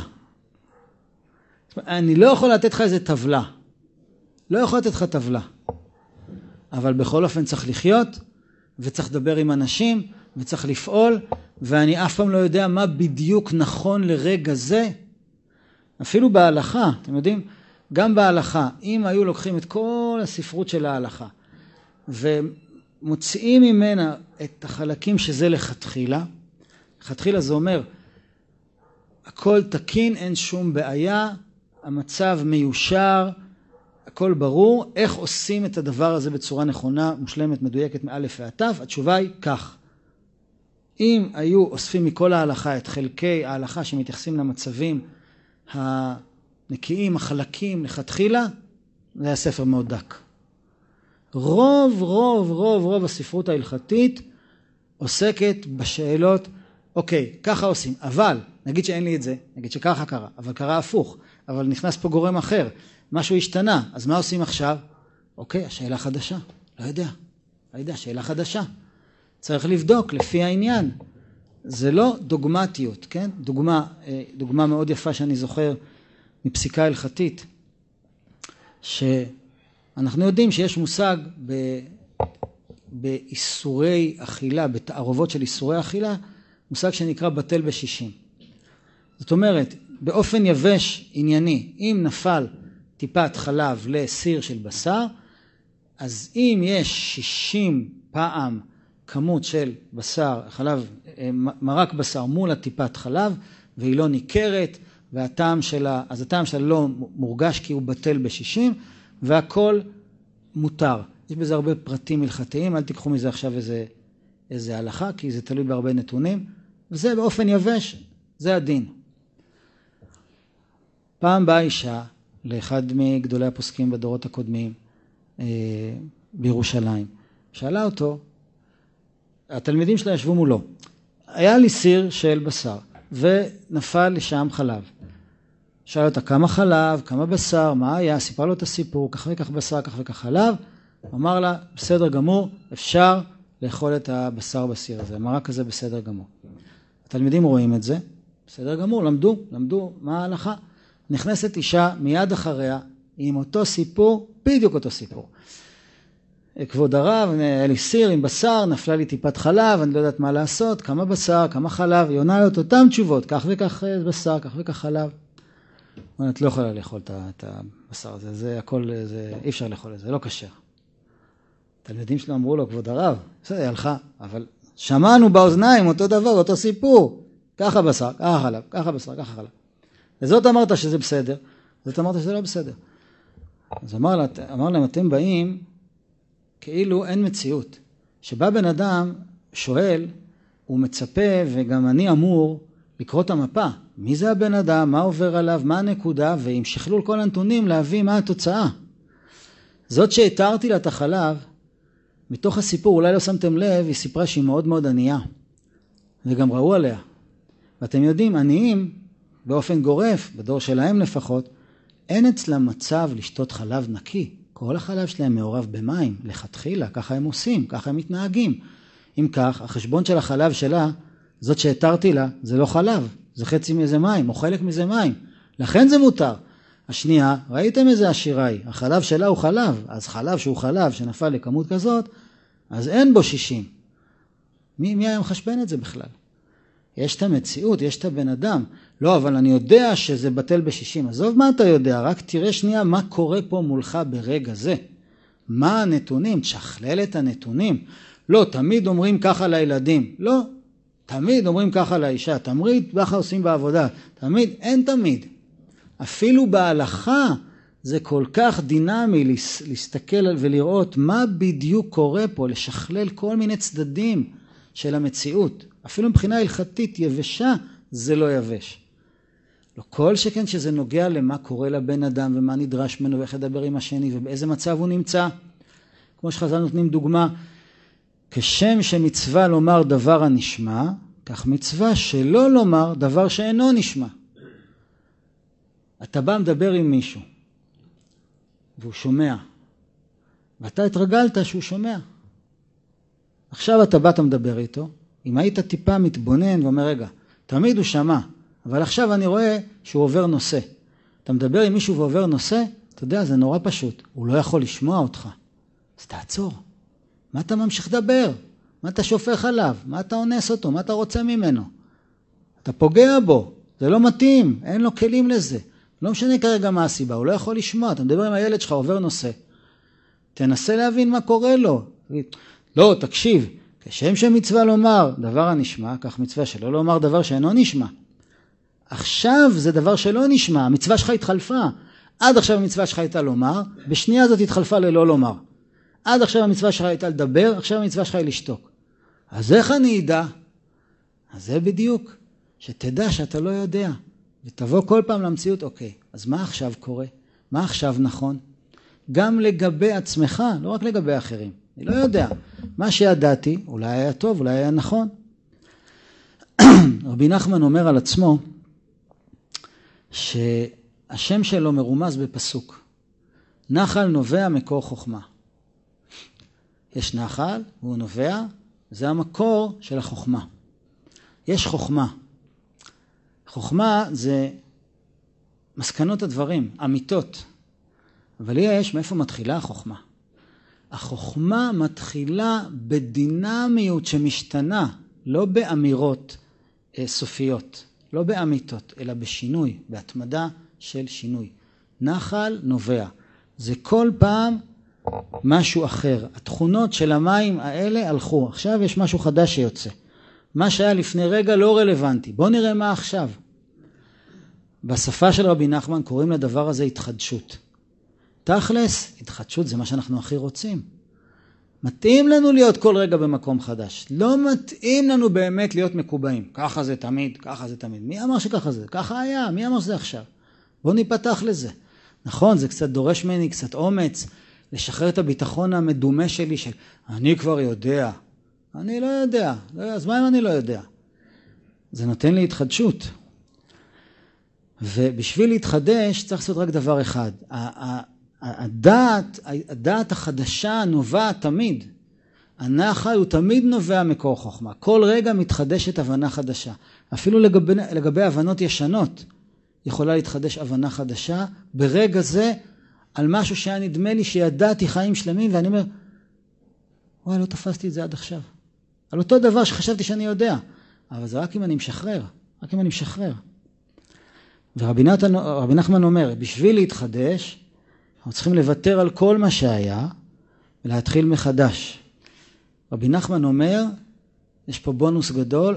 אני לא יכול לתת לך איזה טבלה. לא יכול לתת לך טבלה. אבל בכל אופן צריך לחיות, וצריך לדבר עם אנשים, וצריך לפעול, ואני אף פעם לא יודע מה בדיוק נכון לרגע זה. אפילו בהלכה, אתם יודעים? גם בהלכה, אם היו לוקחים את כל הספרות של ההלכה, מוציאים ממנה את החלקים שזה לכתחילה. לכתחילה זה אומר, הכל תקין, אין שום בעיה, המצב מיושר, הכל ברור. איך עושים את הדבר הזה בצורה נכונה, מושלמת, מדויקת מאלף ועד תו? התשובה היא כך. אם היו אוספים מכל ההלכה את חלקי ההלכה שמתייחסים למצבים הנקיים, החלקים, לכתחילה, זה היה ספר מאוד דק. רוב הספרות ההלכתית עוסקת בשאלות, אוקיי, ככה עושים, אבל נגיד שאין לי את זה, נגיד שככה קרה, אבל קרה הפוך, אבל נכנס פה גורם אחר, משהו השתנה, אז מה עושים עכשיו? אוקיי, השאלה חדשה, לא יודע, שאלה חדשה. צריך לבדוק לפי העניין. זה לא דוגמטיות, כן? דוגמה מאוד יפה שאני זוכר מפסיקה הלכתית, שאנחנו יודעים שיש מושג באיסורי אכילה, בתערובות של איסורי אכילה, מושג שנקרא בטל בשישים. זאת אומרת, באופן יבש ענייני, אם נפל טיפת חלב לסיר של בשר, אז אם יש 60 פעם כמות של בשר, מרק בשר מול הטיפת חלב, והיא לא ניכרת, והטעם שלה לא מורגש כי הוא בטל בשישים, והכל מותר. יש בזה הרבה פרטים הלכתיים, אל תיקחו מזה עכשיו איזה הלכה, כי זה תלוי בהרבה נתונים, וזה באופן יבש, זה הדין. פעם באה אישה לאחד מגדולי הפוסקים בדורות הקודמים בירושלים. שאלה אותו, התלמידים שלה ישבו מולו. היה לי סיר של בשר, ונפל לשם חלב. שאל אותה כמה חלב, כמה בשר, מה היה? סיפר לו את הסיפור, כך וכך בשר, כך וכך חלב. אמר לה, בסדר גמור, אפשר לאכול את הבשר בסיר הזה. המרק הזה בסדר גמור. התלמידים רואים את זה, בסדר גמור, למדו מה ההלכה. נכנסת אישה מיד אחריה עם אותו סיפור, בדיוק אותו סיפור. כבוד הרב, היה לי סיר עם בשר, נפלה לי טיפת חלב, אני לא יודעת מה לעשות, כמה בשר, כמה חלב, היא עונה לו את אותם תשובות, כך וכך בשר, כך וכך חלב. את לא יכולה לאכול את הבשר הזה, זה הכל, אי אפשר לאכול את זה, לא כשר. התלמידים שלו אמרו לו, כבוד הרב, בסדר, הלכה, אבל שמענו באוזניים אותו דבר, אותו סיפור, ככה בשר, ככה חלב, ככה בשר, ככה חלב. וזאת אמרת שזה בסדר, זאת אמרת שזה לא בסדר. אז אמר להם, אתם באים, כאילו אין מציאות. שבא בן אדם, שואל, הוא מצפה, וגם אני אמור לקרוא את המפה. מי זה הבן אדם, מה עובר עליו, מה הנקודה, ועם שכלול כל הנתונים להביא מה התוצאה. זאת שהתארתי לה את החלב, מתוך הסיפור, אולי לא שמתם לב, היא סיפרה שהיא מאוד מאוד ענייה. וגם ראו עליה. ואתם יודעים, עניים, באופן גורף, בדור שלהם לפחות, אין אצלם מצב לשתות חלב נקי. כל החלב שלהם מעורב במים, לכתחילה, ככה הם עושים, ככה הם מתנהגים. אם כך, החשבון של החלב שלה, זאת שהתרתי לה, זה לא חלב, זה חצי מזה מים, או חלק מזה מים. לכן זה מותר. השנייה, ראיתם איזה עשירה היא, החלב שלה הוא חלב, אז חלב שהוא חלב שנפל לכמות כזאת, אז אין בו 60. מי היה מחשבן את זה בכלל? יש את המציאות, יש את הבן אדם. לא, אבל אני יודע שזה בטל ב-60. עזוב מה אתה יודע, רק תראה שנייה מה קורה פה מולך ברגע זה. מה הנתונים? תשכלל את הנתונים. לא, תמיד אומרים ככה לילדים. לא, תמיד אומרים ככה לאישה. תמיד ככה עושים בעבודה. תמיד, אין תמיד. אפילו בהלכה זה כל כך דינמי להסתכל ולראות מה בדיוק קורה פה, לשכלל כל מיני צדדים של המציאות. אפילו מבחינה הלכתית יבשה, זה לא יבש. לא כל שכן שזה נוגע למה קורה לבן אדם ומה נדרש ממנו ואיך לדבר עם השני ובאיזה מצב הוא נמצא. כמו שחז"ל נותנים דוגמה, כשם שמצווה לומר דבר הנשמע, כך מצווה שלא לומר דבר שאינו נשמע. אתה בא מדבר עם מישהו והוא שומע, ואתה התרגלת שהוא שומע. עכשיו אתה באת מדבר איתו, אם היית טיפה מתבונן ואומר, רגע, תמיד הוא שמע, אבל עכשיו אני רואה שהוא עובר נושא. אתה מדבר עם מישהו ועובר נושא, אתה יודע, זה נורא פשוט. הוא לא יכול לשמוע אותך. אז תעצור. מה אתה ממשיך לדבר? מה אתה שופך עליו? מה אתה אונס אותו? מה אתה רוצה ממנו? אתה פוגע בו. זה לא מתאים. אין לו כלים לזה. לא משנה כרגע מה הסיבה. הוא לא יכול לשמוע. אתה מדבר עם הילד שלך, עובר נושא. תנסה להבין מה קורה לו. לא, תקשיב, כשם שמצווה לומר דבר הנשמע, כך מצווה שלא לומר דבר שאינו נשמע. עכשיו זה דבר שלא נשמע, המצווה שלך התחלפה. עד עכשיו המצווה שלך הייתה לומר, בשנייה הזאת התחלפה ללא לומר. עד עכשיו המצווה שלך הייתה לדבר, עכשיו המצווה שלך היא לשתוק. אז איך אני אדע? אז זה בדיוק, שתדע שאתה לא יודע, ותבוא כל פעם למציאות, אוקיי, אז מה עכשיו קורה? מה עכשיו נכון? גם לגבי עצמך, לא רק לגבי אחרים. אני לא יודע. מה שידעתי, אולי היה טוב, אולי היה נכון. רבי נחמן אומר על עצמו, שהשם שלו מרומז בפסוק. נחל נובע מקור חוכמה. יש נחל, והוא נובע, זה המקור של החוכמה. יש חוכמה. חוכמה זה מסקנות הדברים, אמיתות. אבל יש מאיפה מתחילה החוכמה. החוכמה מתחילה בדינמיות שמשתנה, לא באמירות סופיות, לא באמיתות, אלא בשינוי, בהתמדה של שינוי. נחל נובע. זה כל פעם משהו אחר. התכונות של המים האלה הלכו. עכשיו יש משהו חדש שיוצא. מה שהיה לפני רגע לא רלוונטי. בוא נראה מה עכשיו. בשפה של רבי נחמן קוראים לדבר הזה התחדשות. תכלס, התחדשות זה מה שאנחנו הכי רוצים. מתאים לנו להיות כל רגע במקום חדש. לא מתאים לנו באמת להיות מקובעים. ככה זה תמיד, ככה זה תמיד. מי אמר שככה זה? ככה היה, מי אמר שזה עכשיו? בוא ניפתח לזה. נכון, זה קצת דורש ממני, קצת אומץ, לשחרר את הביטחון המדומה שלי של אני כבר יודע. אני לא יודע. אז מה אם אני לא יודע? זה נותן לי התחדשות. ובשביל להתחדש צריך לעשות רק דבר אחד. הדעת החדשה נובעת תמיד. הנחל הוא תמיד נובע מקור חוכמה. כל רגע מתחדשת הבנה חדשה. אפילו לגבי הבנות ישנות יכולה להתחדש הבנה חדשה. ברגע זה על משהו שהיה נדמה לי שידעתי חיים שלמים ואני אומר, וואי, לא תפסתי את זה עד עכשיו. על אותו דבר שחשבתי שאני יודע. אבל זה רק אם אני משחרר. רק אם אני משחרר. ורבי נחמן אומר, בשביל להתחדש, אנחנו צריכים לוותר על כל מה שהיה, ולהתחיל מחדש. רבי נחמן אומר, יש פה בונוס גדול,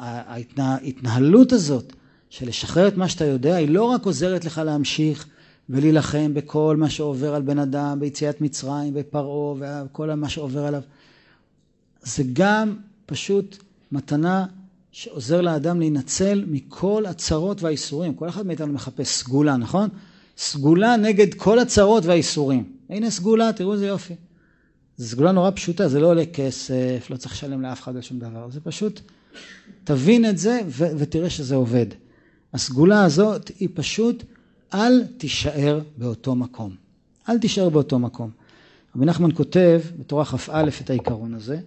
ההתנהלות הזאת, של לשחרר את מה שאתה יודע, היא לא רק עוזרת לך להמשיך, ולהילחם בכל מה שעובר על בן אדם, ביציאת מצרים, בפרעה, וכל מה שעובר עליו. זה גם פשוט מתנה שעוזר לאדם להינצל מכל הצרות והאיסורים. כל אחד מאיתנו מחפש סגולה, נכון? סגולה נגד כל הצרות והאיסורים. הנה סגולה, תראו איזה יופי. זו סגולה נורא פשוטה, זה לא עולה כסף, לא צריך לשלם לאף אחד על שום דבר. זה פשוט, תבין את זה ותראה שזה עובד. הסגולה הזאת היא פשוט, אל תישאר באותו מקום. אל תישאר באותו מקום. רבי נחמן כותב בתורה כ"א את העיקרון הזה,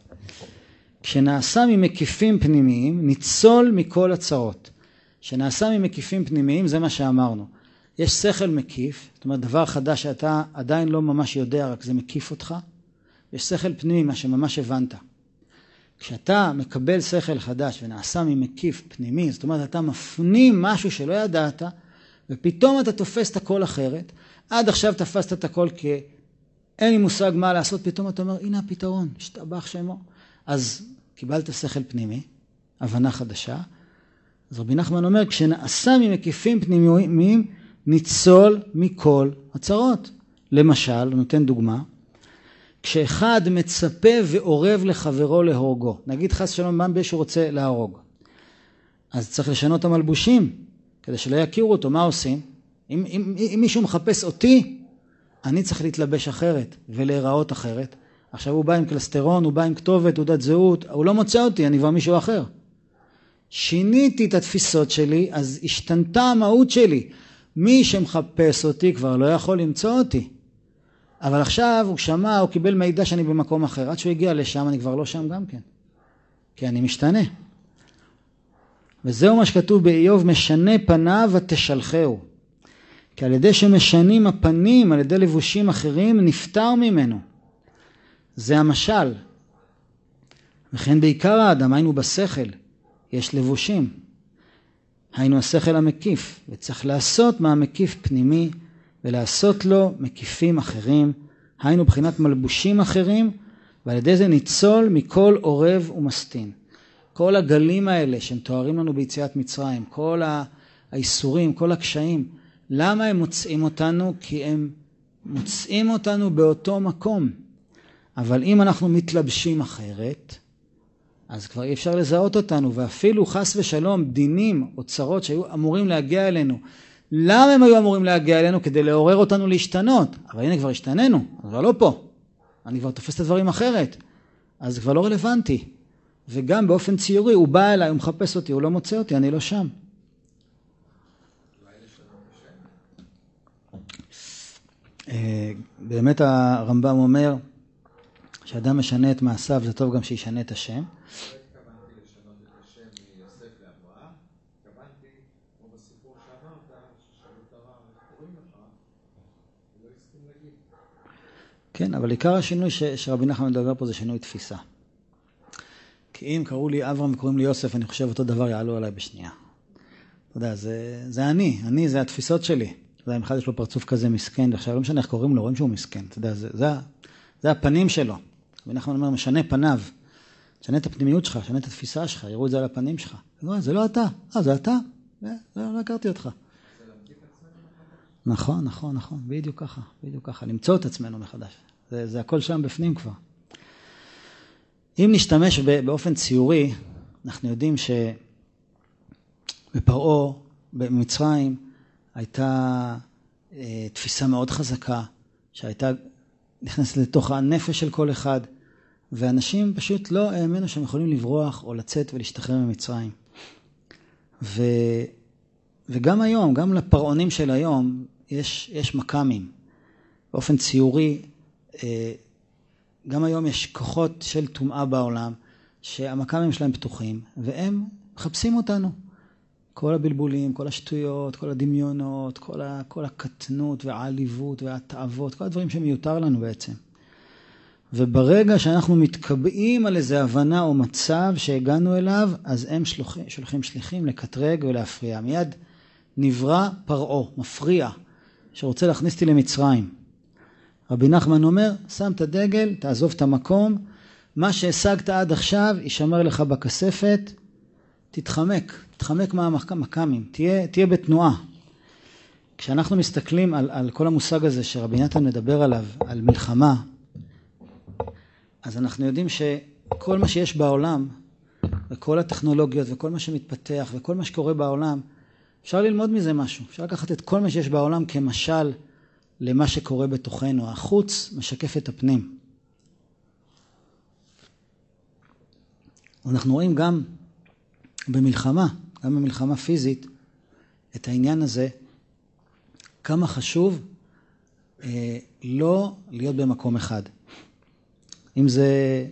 כשנעשה ממקיפים פנימיים, ניצול מכל הצרות. כשנעשה ממקיפים פנימיים, זה מה שאמרנו. יש שכל מקיף, זאת אומרת דבר חדש שאתה עדיין לא ממש יודע, רק זה מקיף אותך. יש שכל פנימי, מה שממש הבנת. כשאתה מקבל שכל חדש ונעשה ממקיף פנימי, זאת אומרת אתה מפנים משהו שלא ידעת, ופתאום אתה תופס את הכל אחרת. עד עכשיו תפסת את הכל כי אין לי מושג מה לעשות, פתאום אתה אומר, הנה הפתרון, השתבח שמו. אז קיבלת שכל פנימי, הבנה חדשה. אז רבי נחמן אומר, כשנעשה ממקיפים פנימיים, ניצול מכל הצרות. למשל, נותן דוגמה, כשאחד מצפה ועורב לחברו להורגו, נגיד חס שלום מה שהוא רוצה להרוג, אז צריך לשנות את המלבושים, כדי שלא יכירו אותו. מה עושים? אם מישהו מחפש אותי, אני צריך להתלבש אחרת ולהיראות אחרת. עכשיו הוא בא עם קלסטרון, הוא בא עם כתובת, תעודת זהות, הוא לא מוצא אותי, אני כבר מישהו אחר. שיניתי את התפיסות שלי, אז השתנתה המהות שלי. מי שמחפש אותי כבר לא יכול למצוא אותי. אבל עכשיו הוא שמע, הוא קיבל מידע שאני במקום אחר. עד שהוא הגיע לשם, אני כבר לא שם גם כן. כי אני משתנה. וזהו מה שכתוב באיוב, משנה פניו ותשלחהו. כי על ידי שמשנים הפנים, על ידי לבושים אחרים, נפטר ממנו. זה המשל. וכן בעיקר האדם, היינו בשכל, יש לבושים. היינו השכל המקיף, וצריך לעשות מהמקיף פנימי, ולעשות לו מקיפים אחרים. היינו בחינת מלבושים אחרים, ועל ידי זה ניצול מכל עורב ומסטין. כל הגלים האלה שהם תוארים לנו ביציאת מצרים, כל האיסורים, כל הקשיים, למה הם מוצאים אותנו? כי הם מוצאים אותנו באותו מקום. אבל אם אנחנו מתלבשים אחרת, אז כבר אי אפשר לזהות אותנו, ואפילו חס ושלום דינים או צרות שהיו אמורים להגיע אלינו. למה הם היו אמורים להגיע אלינו? כדי לעורר אותנו להשתנות. אבל הנה כבר השתננו, אבל לא פה. אני כבר תופס את הדברים אחרת. אז זה כבר לא רלוונטי. וגם באופן ציורי, הוא בא אליי, הוא מחפש אותי, הוא לא מוצא אותי, אני לא שם. באמת הרמב"ם אומר שאדם משנה את מעשיו, זה טוב גם שישנה את השם. התכוונתי לשנות את השם מיוסף לאברהם, התכוונתי, כמו בסיפור שאמרת, ששאלו את הרב, איך קוראים לך, ולא הסכים להגיד. כן, אבל עיקר השינוי שרבי נחמן מדבר פה זה שינוי תפיסה. כי אם קראו לי אברהם וקוראים לי יוסף, אני חושב אותו דבר יעלו עליי בשנייה. אתה יודע, זה אני, זה התפיסות שלי. אתה יודע, אם אחד יש לו פרצוף כזה מסכן, ועכשיו לא משנה איך קוראים לו, רואים שהוא מסכן. אתה יודע, זה הפנים שלו. רבי נחמן אומר, משנה פניו. משנה את הפנימיות שלך, משנה את התפיסה שלך, יראו את זה על הפנים שלך. זה לא אתה. זה אתה? לא הכרתי אותך. נכון, בדיוק ככה. למצוא את עצמנו מחדש. זה הכל שם בפנים כבר. אם נשתמש באופן ציורי, אנחנו יודעים שבפרעה, במצרים, הייתה תפיסה מאוד חזקה, שהייתה נכנסת לתוך הנפש של כל אחד, ואנשים פשוט לא האמינו שהם יכולים לברוח או לצאת ולהשתחרר ממצרים. וגם היום, גם לפרעונים של היום, יש מקמים. באופן ציורי, גם היום יש כוחות של טומאה בעולם, שהמקמים שלהם פתוחים, והם מחפשים אותנו. כל הבלבולים, כל השטויות, כל הדמיונות, כל הקטנות והעליבות והתאוות, כל הדברים שמיותר לנו בעצם. וברגע שאנחנו מתקבעים על איזו הבנה או מצב שהגענו אליו, אז הם שולחים שליחים לקטרג ולהפריע. מיד נברא פרעה, מפריע, שרוצה להכניס אותי למצרים. רבי נחמן אומר, שם את הדגל, תעזוב את המקום, מה שהשגת עד עכשיו יישמר לך בכספת, תתחמק מהמקמים, תהיה בתנועה. כשאנחנו מסתכלים על כל המושג הזה שרבי נתן מדבר עליו, על מלחמה, אז אנחנו יודעים שכל מה שיש בעולם, וכל הטכנולוגיות וכל מה שמתפתח וכל מה שקורה בעולם, אפשר ללמוד מזה משהו. אפשר לקחת את כל מה שיש בעולם כמשל למה שקורה בתוכנו. החוץ משקף את הפנים. אנחנו רואים גם במלחמה פיזית, את העניין הזה, כמה חשוב לא להיות במקום אחד. אם זה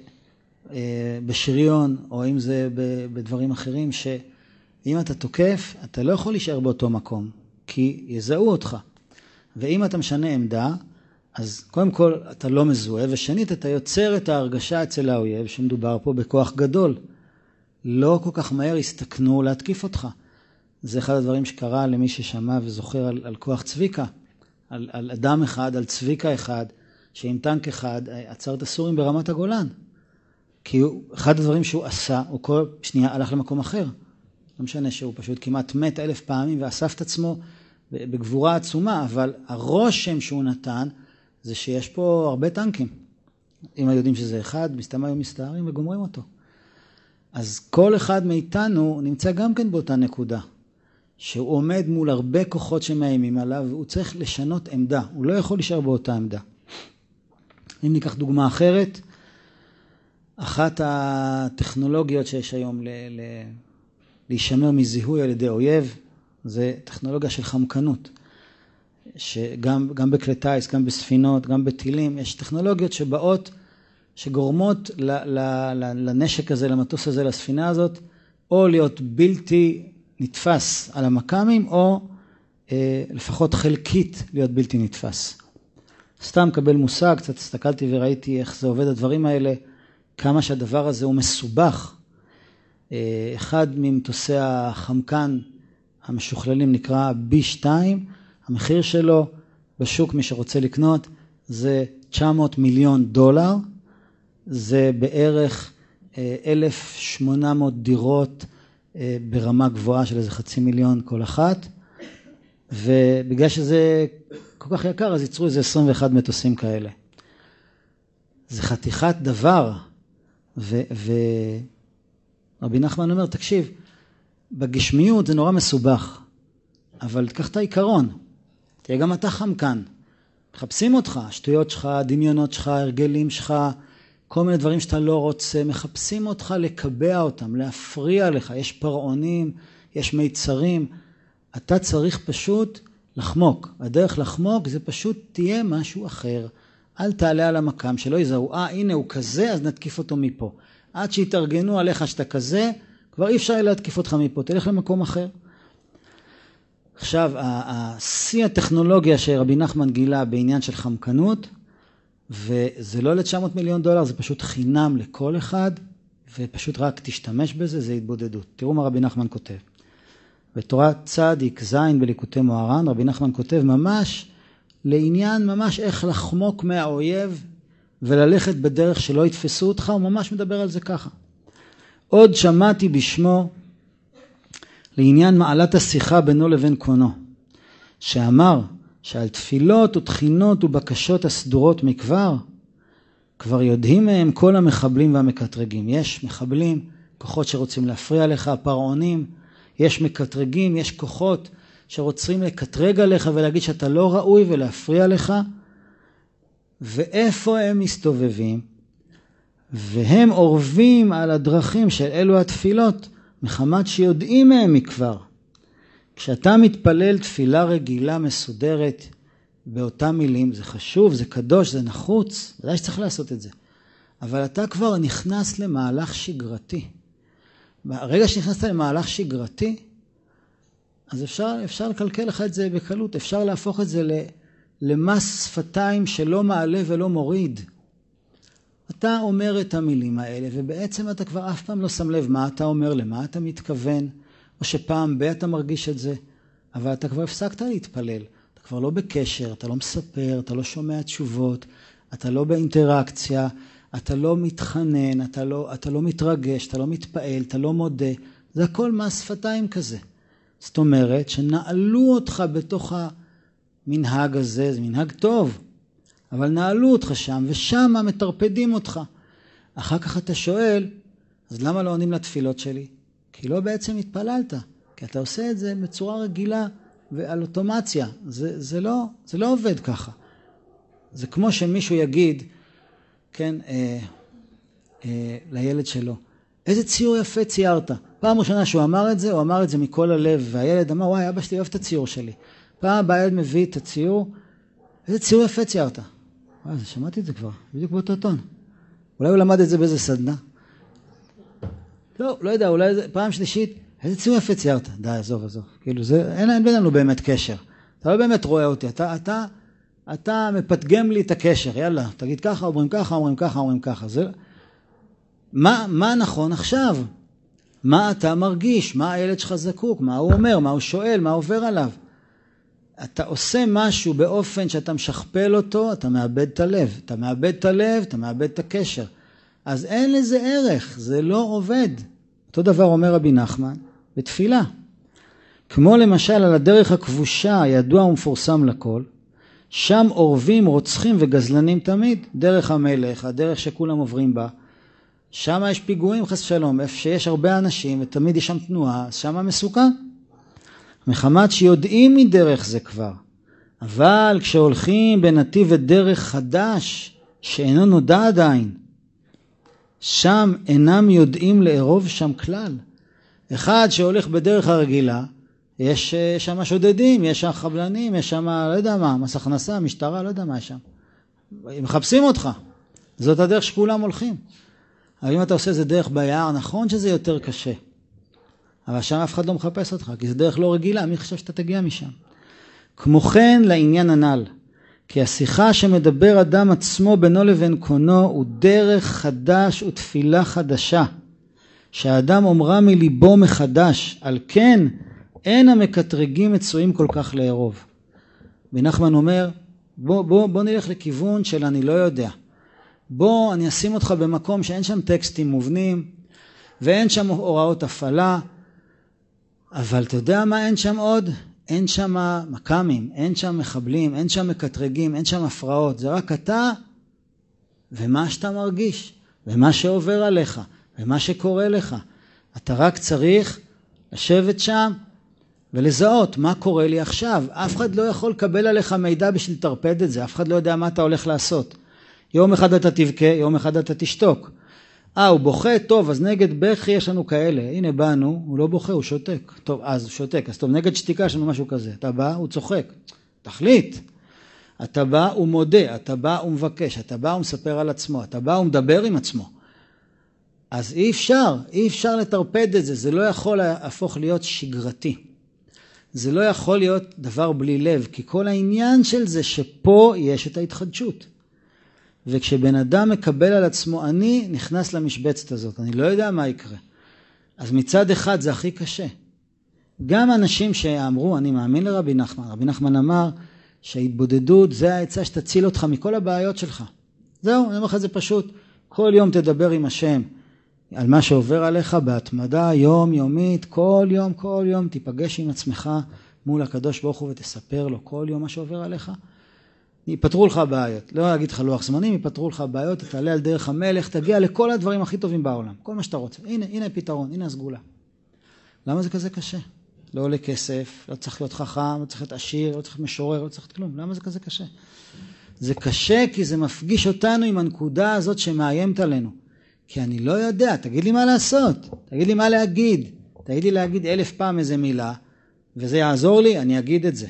בשריון, או אם זה בדברים אחרים, שאם אתה תוקף, אתה לא יכול להישאר באותו מקום, כי יזהו אותך. ואם אתה משנה עמדה, אז קודם כל אתה לא מזוהה, ושנית אתה יוצר את ההרגשה אצל האויב, שמדובר פה בכוח גדול. לא כל כך מהר הסתכנו להתקיף אותך. זה אחד הדברים שקרה למי ששמע וזוכר על כוח צביקה, על אדם אחד, על צביקה אחד, שעם טנק אחד עצר את הסורים ברמת הגולן. כי אחד הדברים שהוא עשה, הוא כל שנייה הלך למקום אחר. לא משנה שהוא פשוט כמעט מת 1000 פעמים ואסף את עצמו בגבורה עצומה, אבל הרושם שהוא נתן זה שיש פה הרבה טנקים. אם יודעים שזה אחד, מסתמה היו מסתערים וגומרים אותו. אז כל אחד מאיתנו נמצא גם כן באותה נקודה, שהוא עומד מול הרבה כוחות שמאיימים עליו, והוא צריך לשנות עמדה, הוא לא יכול להישאר באותה עמדה. אם ניקח דוגמה אחרת, אחת הטכנולוגיות שיש היום להישמר מזיהוי על ידי אויב, זה טכנולוגיה של חמקנות. שגם בכלי טייס, גם בספינות, גם בטילים, יש טכנולוגיות שבאות, שגורמות לנשק הזה, למטוס הזה, לספינה הזאת, או להיות בלתי נתפס על המקמים, או לפחות חלקית להיות בלתי נתפס. סתם קבל מושג, קצת הסתכלתי וראיתי איך זה עובד הדברים האלה, כמה שהדבר הזה הוא מסובך. אחד ממטוסי החמקן המשוכללים נקרא B2, המחיר שלו בשוק, מי שרוצה לקנות, זה $900 מיליון, זה בערך 1,800 דירות ברמה גבוהה של איזה 500,000 כל אחת, ובגלל שזה כל כך יקר, אז ייצרו איזה 21 מטוסים כאלה. זה חתיכת דבר, ורבי נחמן אומר, תקשיב, בגשמיות זה נורא מסובך, אבל תקח את העיקרון, תהיה גם אתה חמקן, מחפשים אותך, שטויות שלך, דמיונות שלך, הרגלים שלך, כל מיני דברים שאתה לא רוצה, מחפשים אותך לקבע אותם, להפריע לך, יש פרעונים, יש מיצרים, אתה צריך פשוט לחמוק, הדרך לחמוק זה פשוט תהיה משהו אחר, אל תעלה על המקם, שלא יזהו, הנה הוא כזה, אז נתקיף אותו מפה, עד שיתארגנו עליך שאתה כזה, כבר אי אפשר להתקיף אותך מפה, תלך למקום אחר. עכשיו, השיא הטכנולוגיה שרבי נחמן גילה בעניין של חמקנות, וזה לא ל$900 מיליון, זה פשוט חינם לכל אחד, ופשוט רק תשתמש בזה, זה התבודדות. תראו מה רבי נחמן כותב. בתורה צדיק זין בליקוטי מוהר"ן, רבי נחמן כותב ממש לעניין ממש איך לחמוק מהאויב, וללכת בדרך שלא יתפסו אותך, הוא ממש מדבר על זה ככה. עוד שמעתי בשמו לעניין מעלת השיחה בינו לבין קונו, שאמר שעל תפילות ותחינות ובקשות הסדורות מכבר, כבר יודעים מהם כל המחבלים והמקטרגים. יש מחבלים, כוחות שרוצים להפריע לך, פרעונים, יש מקטרגים, יש כוחות שרוצים לקטרג עליך ולהגיד שאתה לא ראוי ולהפריע לך, ואיפה הם מסתובבים? והם עורבים על הדרכים של אלו התפילות, מחמת שיודעים מהם מכבר. כשאתה מתפלל תפילה רגילה מסודרת, באותם מילים, זה חשוב, זה קדוש, זה נחוץ, ודאי שצריך לעשות את זה. אבל אתה כבר נכנס למהלך שגרתי. ברגע שנכנסת למהלך שגרתי, אז אפשר לקלקל לך את זה בקלות, אפשר להפוך את זה למס שפתיים שלא מעלה ולא מוריד. אתה אומר את המילים האלה, ובעצם אתה כבר אף פעם לא שם לב מה אתה אומר, למה אתה מתכוון, או שפעם אתה מרגיש את זה, אבל אתה כבר הפסקת להתפלל. אתה כבר לא בקשר, אתה לא מספר, אתה לא שומע תשובות, אתה לא באינטראקציה, אתה לא מתחנן, אתה לא מתרגש, אתה לא מתפעל, אתה לא מודה. זה הכל מס שפתיים כזה. זאת אומרת שנעלו אותך בתוך המנהג הזה, זה מנהג טוב, אבל נעלו אותך שם, ושם מטרפדים אותך. אחר כך אתה שואל, אז למה לא עונים לתפילות שלי? כי לא בעצם התפללת, כי אתה עושה את זה בצורה רגילה ועל אוטומציה. זה לא עובד ככה. זה כמו שמישהו יגיד, כן, לילד שלו, איזה ציור יפה ציירת. פעם ראשונה שהוא אמר את זה, הוא אמר את זה מכל הלב, והילד אמר, וואי, אבא שלי אוהב את הציור שלי. פעם הבא הילד מביא את הציור, איזה ציור יפה ציירת. וואי, שמעתי את זה כבר, בדיוק באותו טון. אולי הוא למד את זה באיזה סדנה. לא יודע, אולי פעם שלישית, איזה ציור יפה ציירת. די, עזוב. כאילו זה, אין בינינו באמת קשר. אתה לא באמת רואה אותי, אתה מפתגם לי את הקשר, יאללה, תגיד ככה, אומרים ככה. זה, מה נכון עכשיו? מה אתה מרגיש? מה הילד שלך זקוק? מה הוא אומר? מה הוא שואל? מה עובר עליו? אתה עושה משהו באופן שאתה משכפל אותו, אתה מאבד את הלב. אתה מאבד את הקשר. אז אין לזה ערך, זה לא עובד. אותו דבר אומר רבי נחמן בתפילה. כמו למשל על הדרך הכבושה, הידוע ומפורסם לכל, שם עורבים, רוצחים וגזלנים תמיד. דרך המלך, הדרך שכולם עוברים בה. שם יש פיגועים, חס ושלום, איפה שיש הרבה אנשים ותמיד יש שם תנועה, שם מסוכן. מחמת שיודעים מדרך זה כבר. אבל כשהולכים בנתיב ודרך חדש, שאינו נודע עדיין, שם אינם יודעים לערוב שם כלל. אחד שהולך בדרך הרגילה, יש שם שודדים, יש שם חבלנים, יש שם, לא יודע מה, מס הכנסה, משטרה, לא יודע מה יש שם. הם מחפשים אותך. זאת הדרך שכולם הולכים. אבל אם אתה עושה זה דרך ביער, נכון שזה יותר קשה. אבל שם אף אחד לא מחפש אותך, כי זה דרך לא רגילה, מי חושב שאתה תגיע משם? כמו כן לעניין הנ"ל, כי השיחה שמדבר אדם עצמו בינו לבין קונו, הוא דרך חדש ותפילה חדשה, שהאדם אומרה מליבו מחדש, על כן אין המקטרגים מצויים כל כך לערוב. ונחמן אומר, בוא נלך לכיוון של אני לא יודע. בוא אני אשים אותך במקום שאין שם טקסטים מובנים, ואין שם הוראות הפעלה, אבל אתה יודע מה אין שם עוד? אין שם מקמים, אין שם מחבלים, אין שם מקטרגים, אין שם הפרעות. זה רק אתה ומה שאתה מרגיש, ומה שעובר עליך, ומה שקורה לך. אתה רק צריך לשבת שם ולזהות מה קורה לי עכשיו. אף אחד לא יכול לקבל עליך מידע בשביל לטרפד את זה, אף אחד לא יודע מה אתה הולך לעשות. יום אחד אתה תבכה, יום אחד אתה תשתוק. הוא בוכה, טוב, אז נגד בכי יש לנו כאלה. הנה באנו, הוא לא בוכה, הוא שותק. טוב, אז הוא שותק. אז טוב, נגד שתיקה יש לנו משהו כזה. אתה בא, הוא צוחק. תחליט. אתה בא, הוא מודה. אתה בא, הוא מבקש. אתה בא, הוא מספר על עצמו. אתה בא, הוא מדבר עם עצמו. אז אי אפשר לטרפד את זה. זה לא יכול להפוך להיות שגרתי. זה לא יכול להיות דבר בלי לב, כי כל העניין של זה שפה יש את ההתחדשות. וכשבן אדם מקבל על עצמו, אני נכנס למשבצת הזאת, אני לא יודע מה יקרה. אז מצד אחד זה הכי קשה. גם אנשים שאמרו, אני מאמין לרבי נחמן, רבי נחמן אמר שההתבודדות זה העצה שתציל אותך מכל הבעיות שלך. זהו, אני אומר לך זה פשוט, כל יום תדבר עם השם על מה שעובר עליך בהתמדה יומיומית, כל יום תיפגש עם עצמך מול הקדוש ברוך הוא ותספר לו כל יום מה שעובר עליך. ייפטרו לך הבעיות, לא אגיד לך לוח זמנים, ייפטרו לך הבעיות, תעלה על דרך המלך, תגיע לכל הדברים הכי טובים בעולם, כל מה שאתה רוצה. הנה הפתרון, הנה הסגולה. למה זה כזה קשה? לא עולה כסף, לא צריך להיות חכם, לא צריך להיות עשיר, לא צריך להיות משורר, לא צריך להיות כלום. למה זה כזה קשה? זה קשה כי זה מפגיש אותנו עם הנקודה הזאת שמאיימת עלינו. כי אני לא יודע, תגיד לי מה לעשות, תגיד לי מה להגיד, תגיד לי להגיד 1000 פעם איזה מילה, וזה יעזור לי, אני אגיד את זה.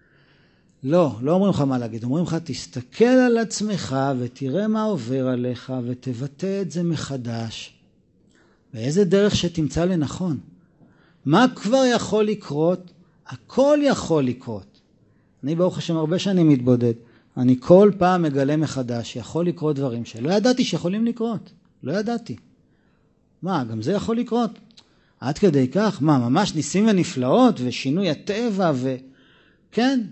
לא אומרים לך מה להגיד, אומרים לך תסתכל על עצמך ותראה מה עובר עליך ותבטא את זה מחדש. באיזה דרך שתמצא לנכון. מה כבר יכול לקרות? הכל יכול לקרות. אני ברוך השם הרבה שנים מתבודד, אני כל פעם מגלה מחדש, יכול לקרות דברים שלא ידעתי שיכולים לקרות. לא ידעתי. מה, גם זה יכול לקרות? עד כדי כך? מה, ממש ניסים ונפלאות ושינוי הטבע כן.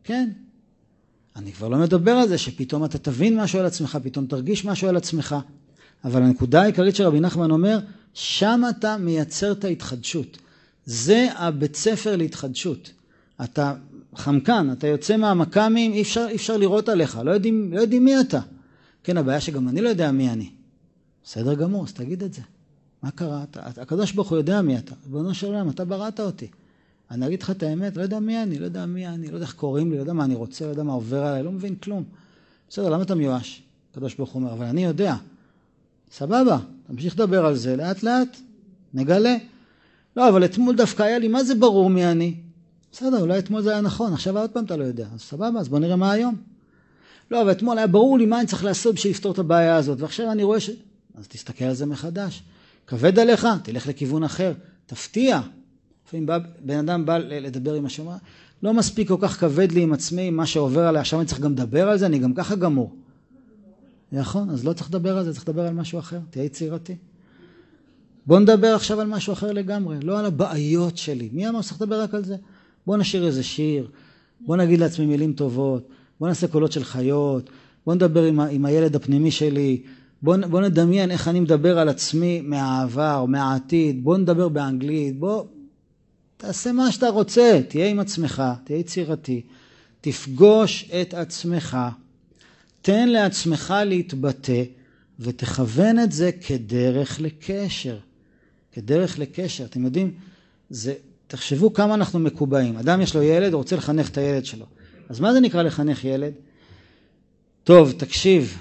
אני כבר לא מדבר על זה שפתאום אתה תבין משהו על עצמך, פתאום תרגיש משהו על עצמך. אבל הנקודה העיקרית שרבי נחמן אומר, שם אתה מייצר את ההתחדשות. זה הבית ספר להתחדשות. אתה חמקן, אתה יוצא מהמקמים, אי אפשר לראות עליך, לא יודעים מי אתה. כן, הבעיה שגם אני לא יודע מי אני. בסדר גמור, אז תגיד את זה. מה קרה? הקדוש ברוך הוא יודע מי אתה. בנו של עולם, אתה בראת אותי. אני אגיד לך את האמת, לא יודע מי אני, לא יודע איך קוראים לי, לא יודע מה אני רוצה, לא יודע מה עובר עליי, לא מבין כלום. בסדר, למה אתה מיואש? הקדוש ברוך הוא אומר, אבל אני יודע. סבבה, תמשיך לדבר על זה, לאט לאט, נגלה. לא, אבל אתמול דווקא היה לי, מה זה ברור מי אני? בסדר, אולי אתמול זה היה נכון, עכשיו עוד פעם אתה לא יודע. אז סבבה, אז בוא נראה מה היום. לא, אבל אתמול היה ברור לי מה אני צריך לעשות בשביל לפתור את הבעיה הזאת, ועכשיו אני רואה אז תסתכל על זה מחדש. כבד עליך, תלך לכיוון אחר, תפתיע. לפעמים בן אדם בא לדבר עם השומע, לא מספיק כל כך כבד לי עם עצמי, מה שעובר עליי, עכשיו אני צריך גם לדבר על זה, אני גם ככה גמור. נכון, אז לא צריך לדבר על זה, צריך לדבר על משהו אחר, תהיה יצירתי. בוא נדבר עכשיו על משהו אחר לגמרי, לא על הבעיות שלי. מי אמר שצריך לדבר רק על זה? בוא נשאיר איזה שיר, בוא נגיד לעצמי מילים טובות, בוא נעשה קולות של חיות, בוא נדבר עם הילד הפנימי שלי, בוא נדמיין איך אני מדבר על עצמי מהעבר, מהעתיד, בוא נדבר באנגלית, בוא תעשה מה שאתה רוצה, תהיה עם עצמך, תהיה יצירתי, תפגוש את עצמך, תן לעצמך להתבטא, ותכוון את זה כדרך לקשר. כדרך לקשר, אתם יודעים, תחשבו כמה אנחנו מקובעים. אדם יש לו ילד, הוא רוצה לחנך את הילד שלו. אז מה זה נקרא לחנך ילד? טוב, תקשיב,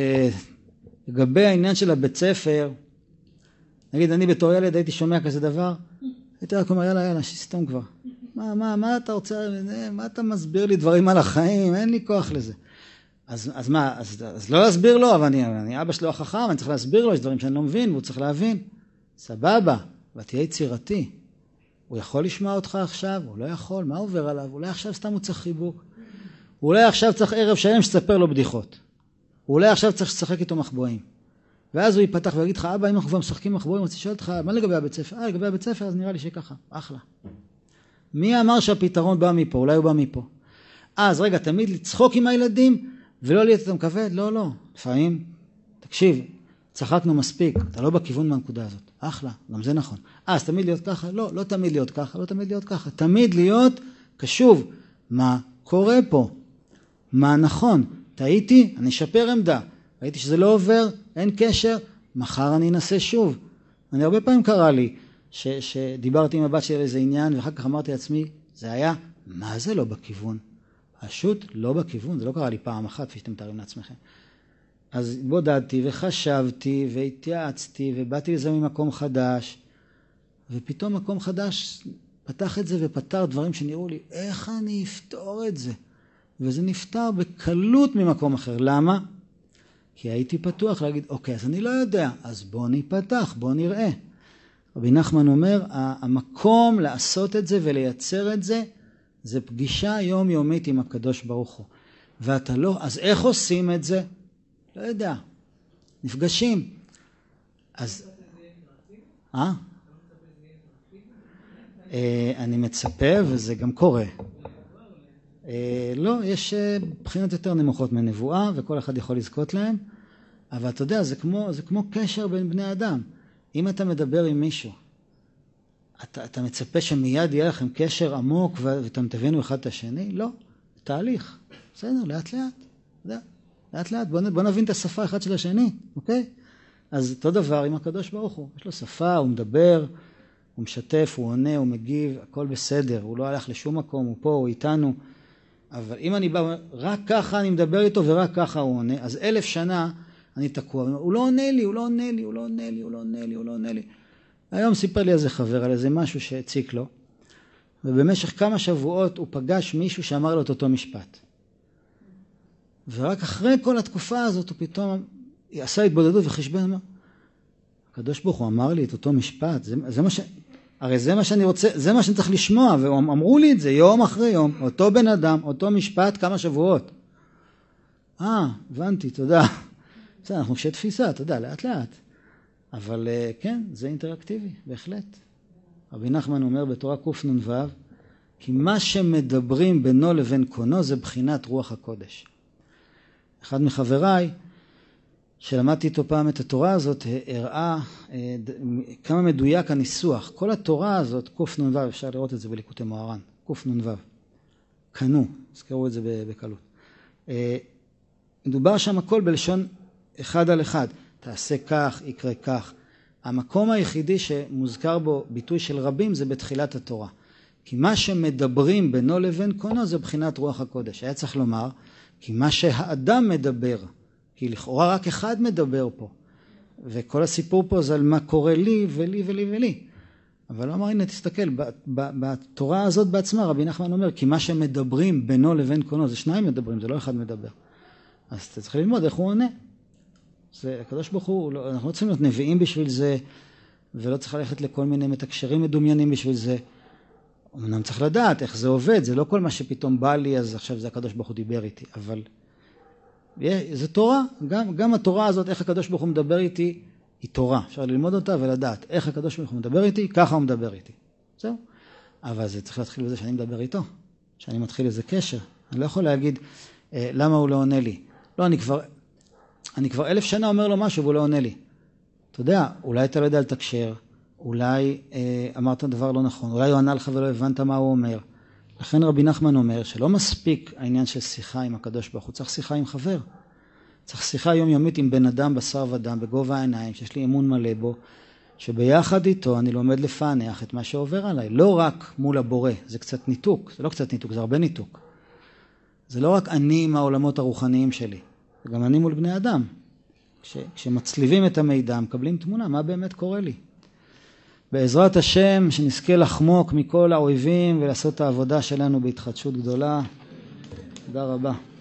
לגבי העניין של הבית ספר, נגיד, אני בתור ילד הייתי שומע כזה דבר, הייתי רק אומר, יאללה, שיסתום כבר. מה אתה רוצה, מה אתה מסביר לי דברים על החיים? אין לי כוח לזה. אז מה, אז לא להסביר לו, אבל אני אבא שלו החכם, אני צריך להסביר לו, יש דברים שאני לא מבין, והוא צריך להבין. סבבה, ותהיה יצירתי. הוא יכול לשמוע אותך עכשיו, הוא לא יכול, מה עובר עליו? אולי עכשיו סתם הוא צריך חיבוק. אולי עכשיו צריך ערב שלם שתספר לו בדיחות. אולי עכשיו צריך לשחק איתו מחבואים. ואז הוא ייפתח ויגיד לך, אבא, אם אנחנו כבר משחקים מחבואים, אני רוצה לשאול אותך, מה לגבי הבית ספר? לגבי הבית ספר, אז נראה לי שככה, אחלה. מי אמר שהפתרון בא מפה? אולי הוא בא מפה. אז רגע, תמיד לצחוק עם הילדים, ולא להיות אתם כבד? לא. לפעמים תקשיב, צחקנו מספיק, אתה לא בכיוון מהנקודה הזאת. אחלה, גם זה נכון. אז תמיד להיות ככה? לא, לא תמיד להיות ככה, לא תמיד להיות ככה. תמיד להיות קשוב. מה קורה פה? מה נכון? טעיתי, אני אשפר עמדה. ראיתי שזה לא עובר, אין קשר, מחר אני אנסה שוב. אני הרבה פעמים קרה לי שדיברתי עם הבת שלי על איזה עניין, ואחר כך אמרתי לעצמי, זה היה, מה זה לא בכיוון? פשוט לא בכיוון, זה לא קרה לי פעם אחת, כפי שאתם מתארים לעצמכם. אז בודדתי וחשבתי והתייעצתי ובאתי לזה ממקום חדש, ופתאום מקום חדש פתח את זה ופתר דברים שנראו לי, איך אני אפתור את זה? וזה נפתר בקלות ממקום אחר. למה? כי הייתי פתוח להגיד, אוקיי, אז אני לא יודע, אז בוא ניפתח, בוא נראה. רבי נחמן אומר, המקום לעשות את זה ולייצר את זה, זה פגישה יומיומית עם הקדוש ברוך הוא. ואתה לא, אז איך עושים את זה? לא יודע. נפגשים. אז... אני מצפה וזה גם קורה. לא, יש בחינות יותר נמוכות מנבואה וכל אחד יכול לזכות להם, אבל אתה יודע, זה כמו קשר בין בני אדם. אם אתה מדבר עם מישהו, אתה מצפה שמיד יהיה לכם קשר עמוק ואתם תבינו אחד את השני? לא, תהליך. בסדר, לאט לאט. לאט לאט, בוא נבין את השפה אחד של השני, אוקיי? אז אותו דבר עם הקדוש ברוך הוא. יש לו שפה, הוא מדבר, הוא משתף, הוא עונה, הוא מגיב, הכל בסדר. הוא לא הלך לשום מקום, הוא פה, הוא איתנו. אבל אם אני בא, רק ככה אני מדבר איתו ורק ככה הוא עונה, אז 1000 שנה אני תקוע. הוא לא עונה לי, הוא לא עונה לי, הוא לא עונה לי, הוא לא עונה לי, הוא לא עונה לי. היום סיפר לי איזה חבר על איזה משהו שהציק לו, ובמשך כמה שבועות הוא פגש מישהו שאמר לו את אותו משפט. ורק אחרי כל התקופה הזאת הוא פתאום עשה התבודדות וחשבן, אמר, הקדוש ברוך הוא אמר לי את אותו משפט, הרי זה מה שאני רוצה, זה מה שאני צריך לשמוע, ואמרו לי את זה יום אחרי יום, אותו בן אדם, אותו משפט, כמה שבועות. הבנתי, תודה. בסדר, אנחנו קשי תפיסה, תודה, לאט לאט. אבל כן, זה אינטראקטיבי, בהחלט. רבי נחמן אומר בתורה קנ"ו, כי מה שמדברים בינו לבין קונו זה בחינת רוח הקודש. אחד מחבריי, שלמדתי איתו פעם את התורה הזאת, הראה כמה מדויק הניסוח. כל התורה הזאת, קנ"ו, אפשר לראות את זה בליקוטי מוהר"ן, קנ"ו, קנו, הזכרו את זה בקלות. מדובר שם הכל בלשון אחד על אחד, תעשה כך, יקרה כך. המקום היחידי שמוזכר בו ביטוי של רבים זה בתחילת התורה. כי מה שמדברים בינו לבין קונו זה בחינת רוח הקודש. היה צריך לומר, כי מה שהאדם מדבר, כי לכאורה רק אחד מדבר פה, וכל הסיפור פה זה על מה קורה לי ולי ולי ולי. אבל הוא אמר, הנה תסתכל, בתורה הזאת בעצמה רבי נחמן אומר, כי מה שמדברים בינו לבין קונו, זה שניים מדברים, זה לא אחד מדבר. אז אתה צריך ללמוד איך הוא עונה. זה, הקדוש ברוך הוא, אנחנו לא צריכים להיות נביאים בשביל זה, ולא צריך ללכת לכל מיני מתקשרים מדומיינים בשביל זה. אמנם צריך לדעת איך זה עובד, זה לא כל מה שפתאום בא לי, אז עכשיו זה הקדוש ברוך הוא דיבר איתי, אבל זה תורה, גם התורה הזאת, איך הקדוש ברוך הוא מדבר איתי, היא תורה. אפשר ללמוד אותה ולדעת איך הקדוש ברוך הוא מדבר איתי, ככה הוא מדבר איתי. זהו. אבל זה צריך להתחיל בזה שאני מדבר איתו, שאני מתחיל איזה קשר. אני לא יכול להגיד, למה הוא לא עונה לי? לא, אני כבר 1000 שנה אומר לו משהו והוא לא עונה לי. אתה יודע, אולי אתה לא יודע לתקשר, אולי אמרת דבר לא נכון, אולי הוא ענה לך ולא הבנת מה הוא אומר. לכן רבי נחמן אומר שלא מספיק העניין של שיחה עם הקדוש ברוך הוא, צריך שיחה עם חבר. צריך שיחה יומיומית עם בן אדם בשר ודם, בגובה העיניים, שיש לי אמון מלא בו, שביחד איתו אני לומד לפענח את מה שעובר עליי. לא רק מול הבורא, זה קצת ניתוק, זה לא קצת ניתוק, זה הרבה ניתוק. זה לא רק אני עם העולמות הרוחניים שלי, זה גם אני מול בני אדם. כשמצליבים את המידע, מקבלים תמונה, מה באמת קורה לי. בעזרת השם, שנזכה לחמוק מכל האויבים ולעשות את העבודה שלנו בהתחדשות גדולה. תודה רבה.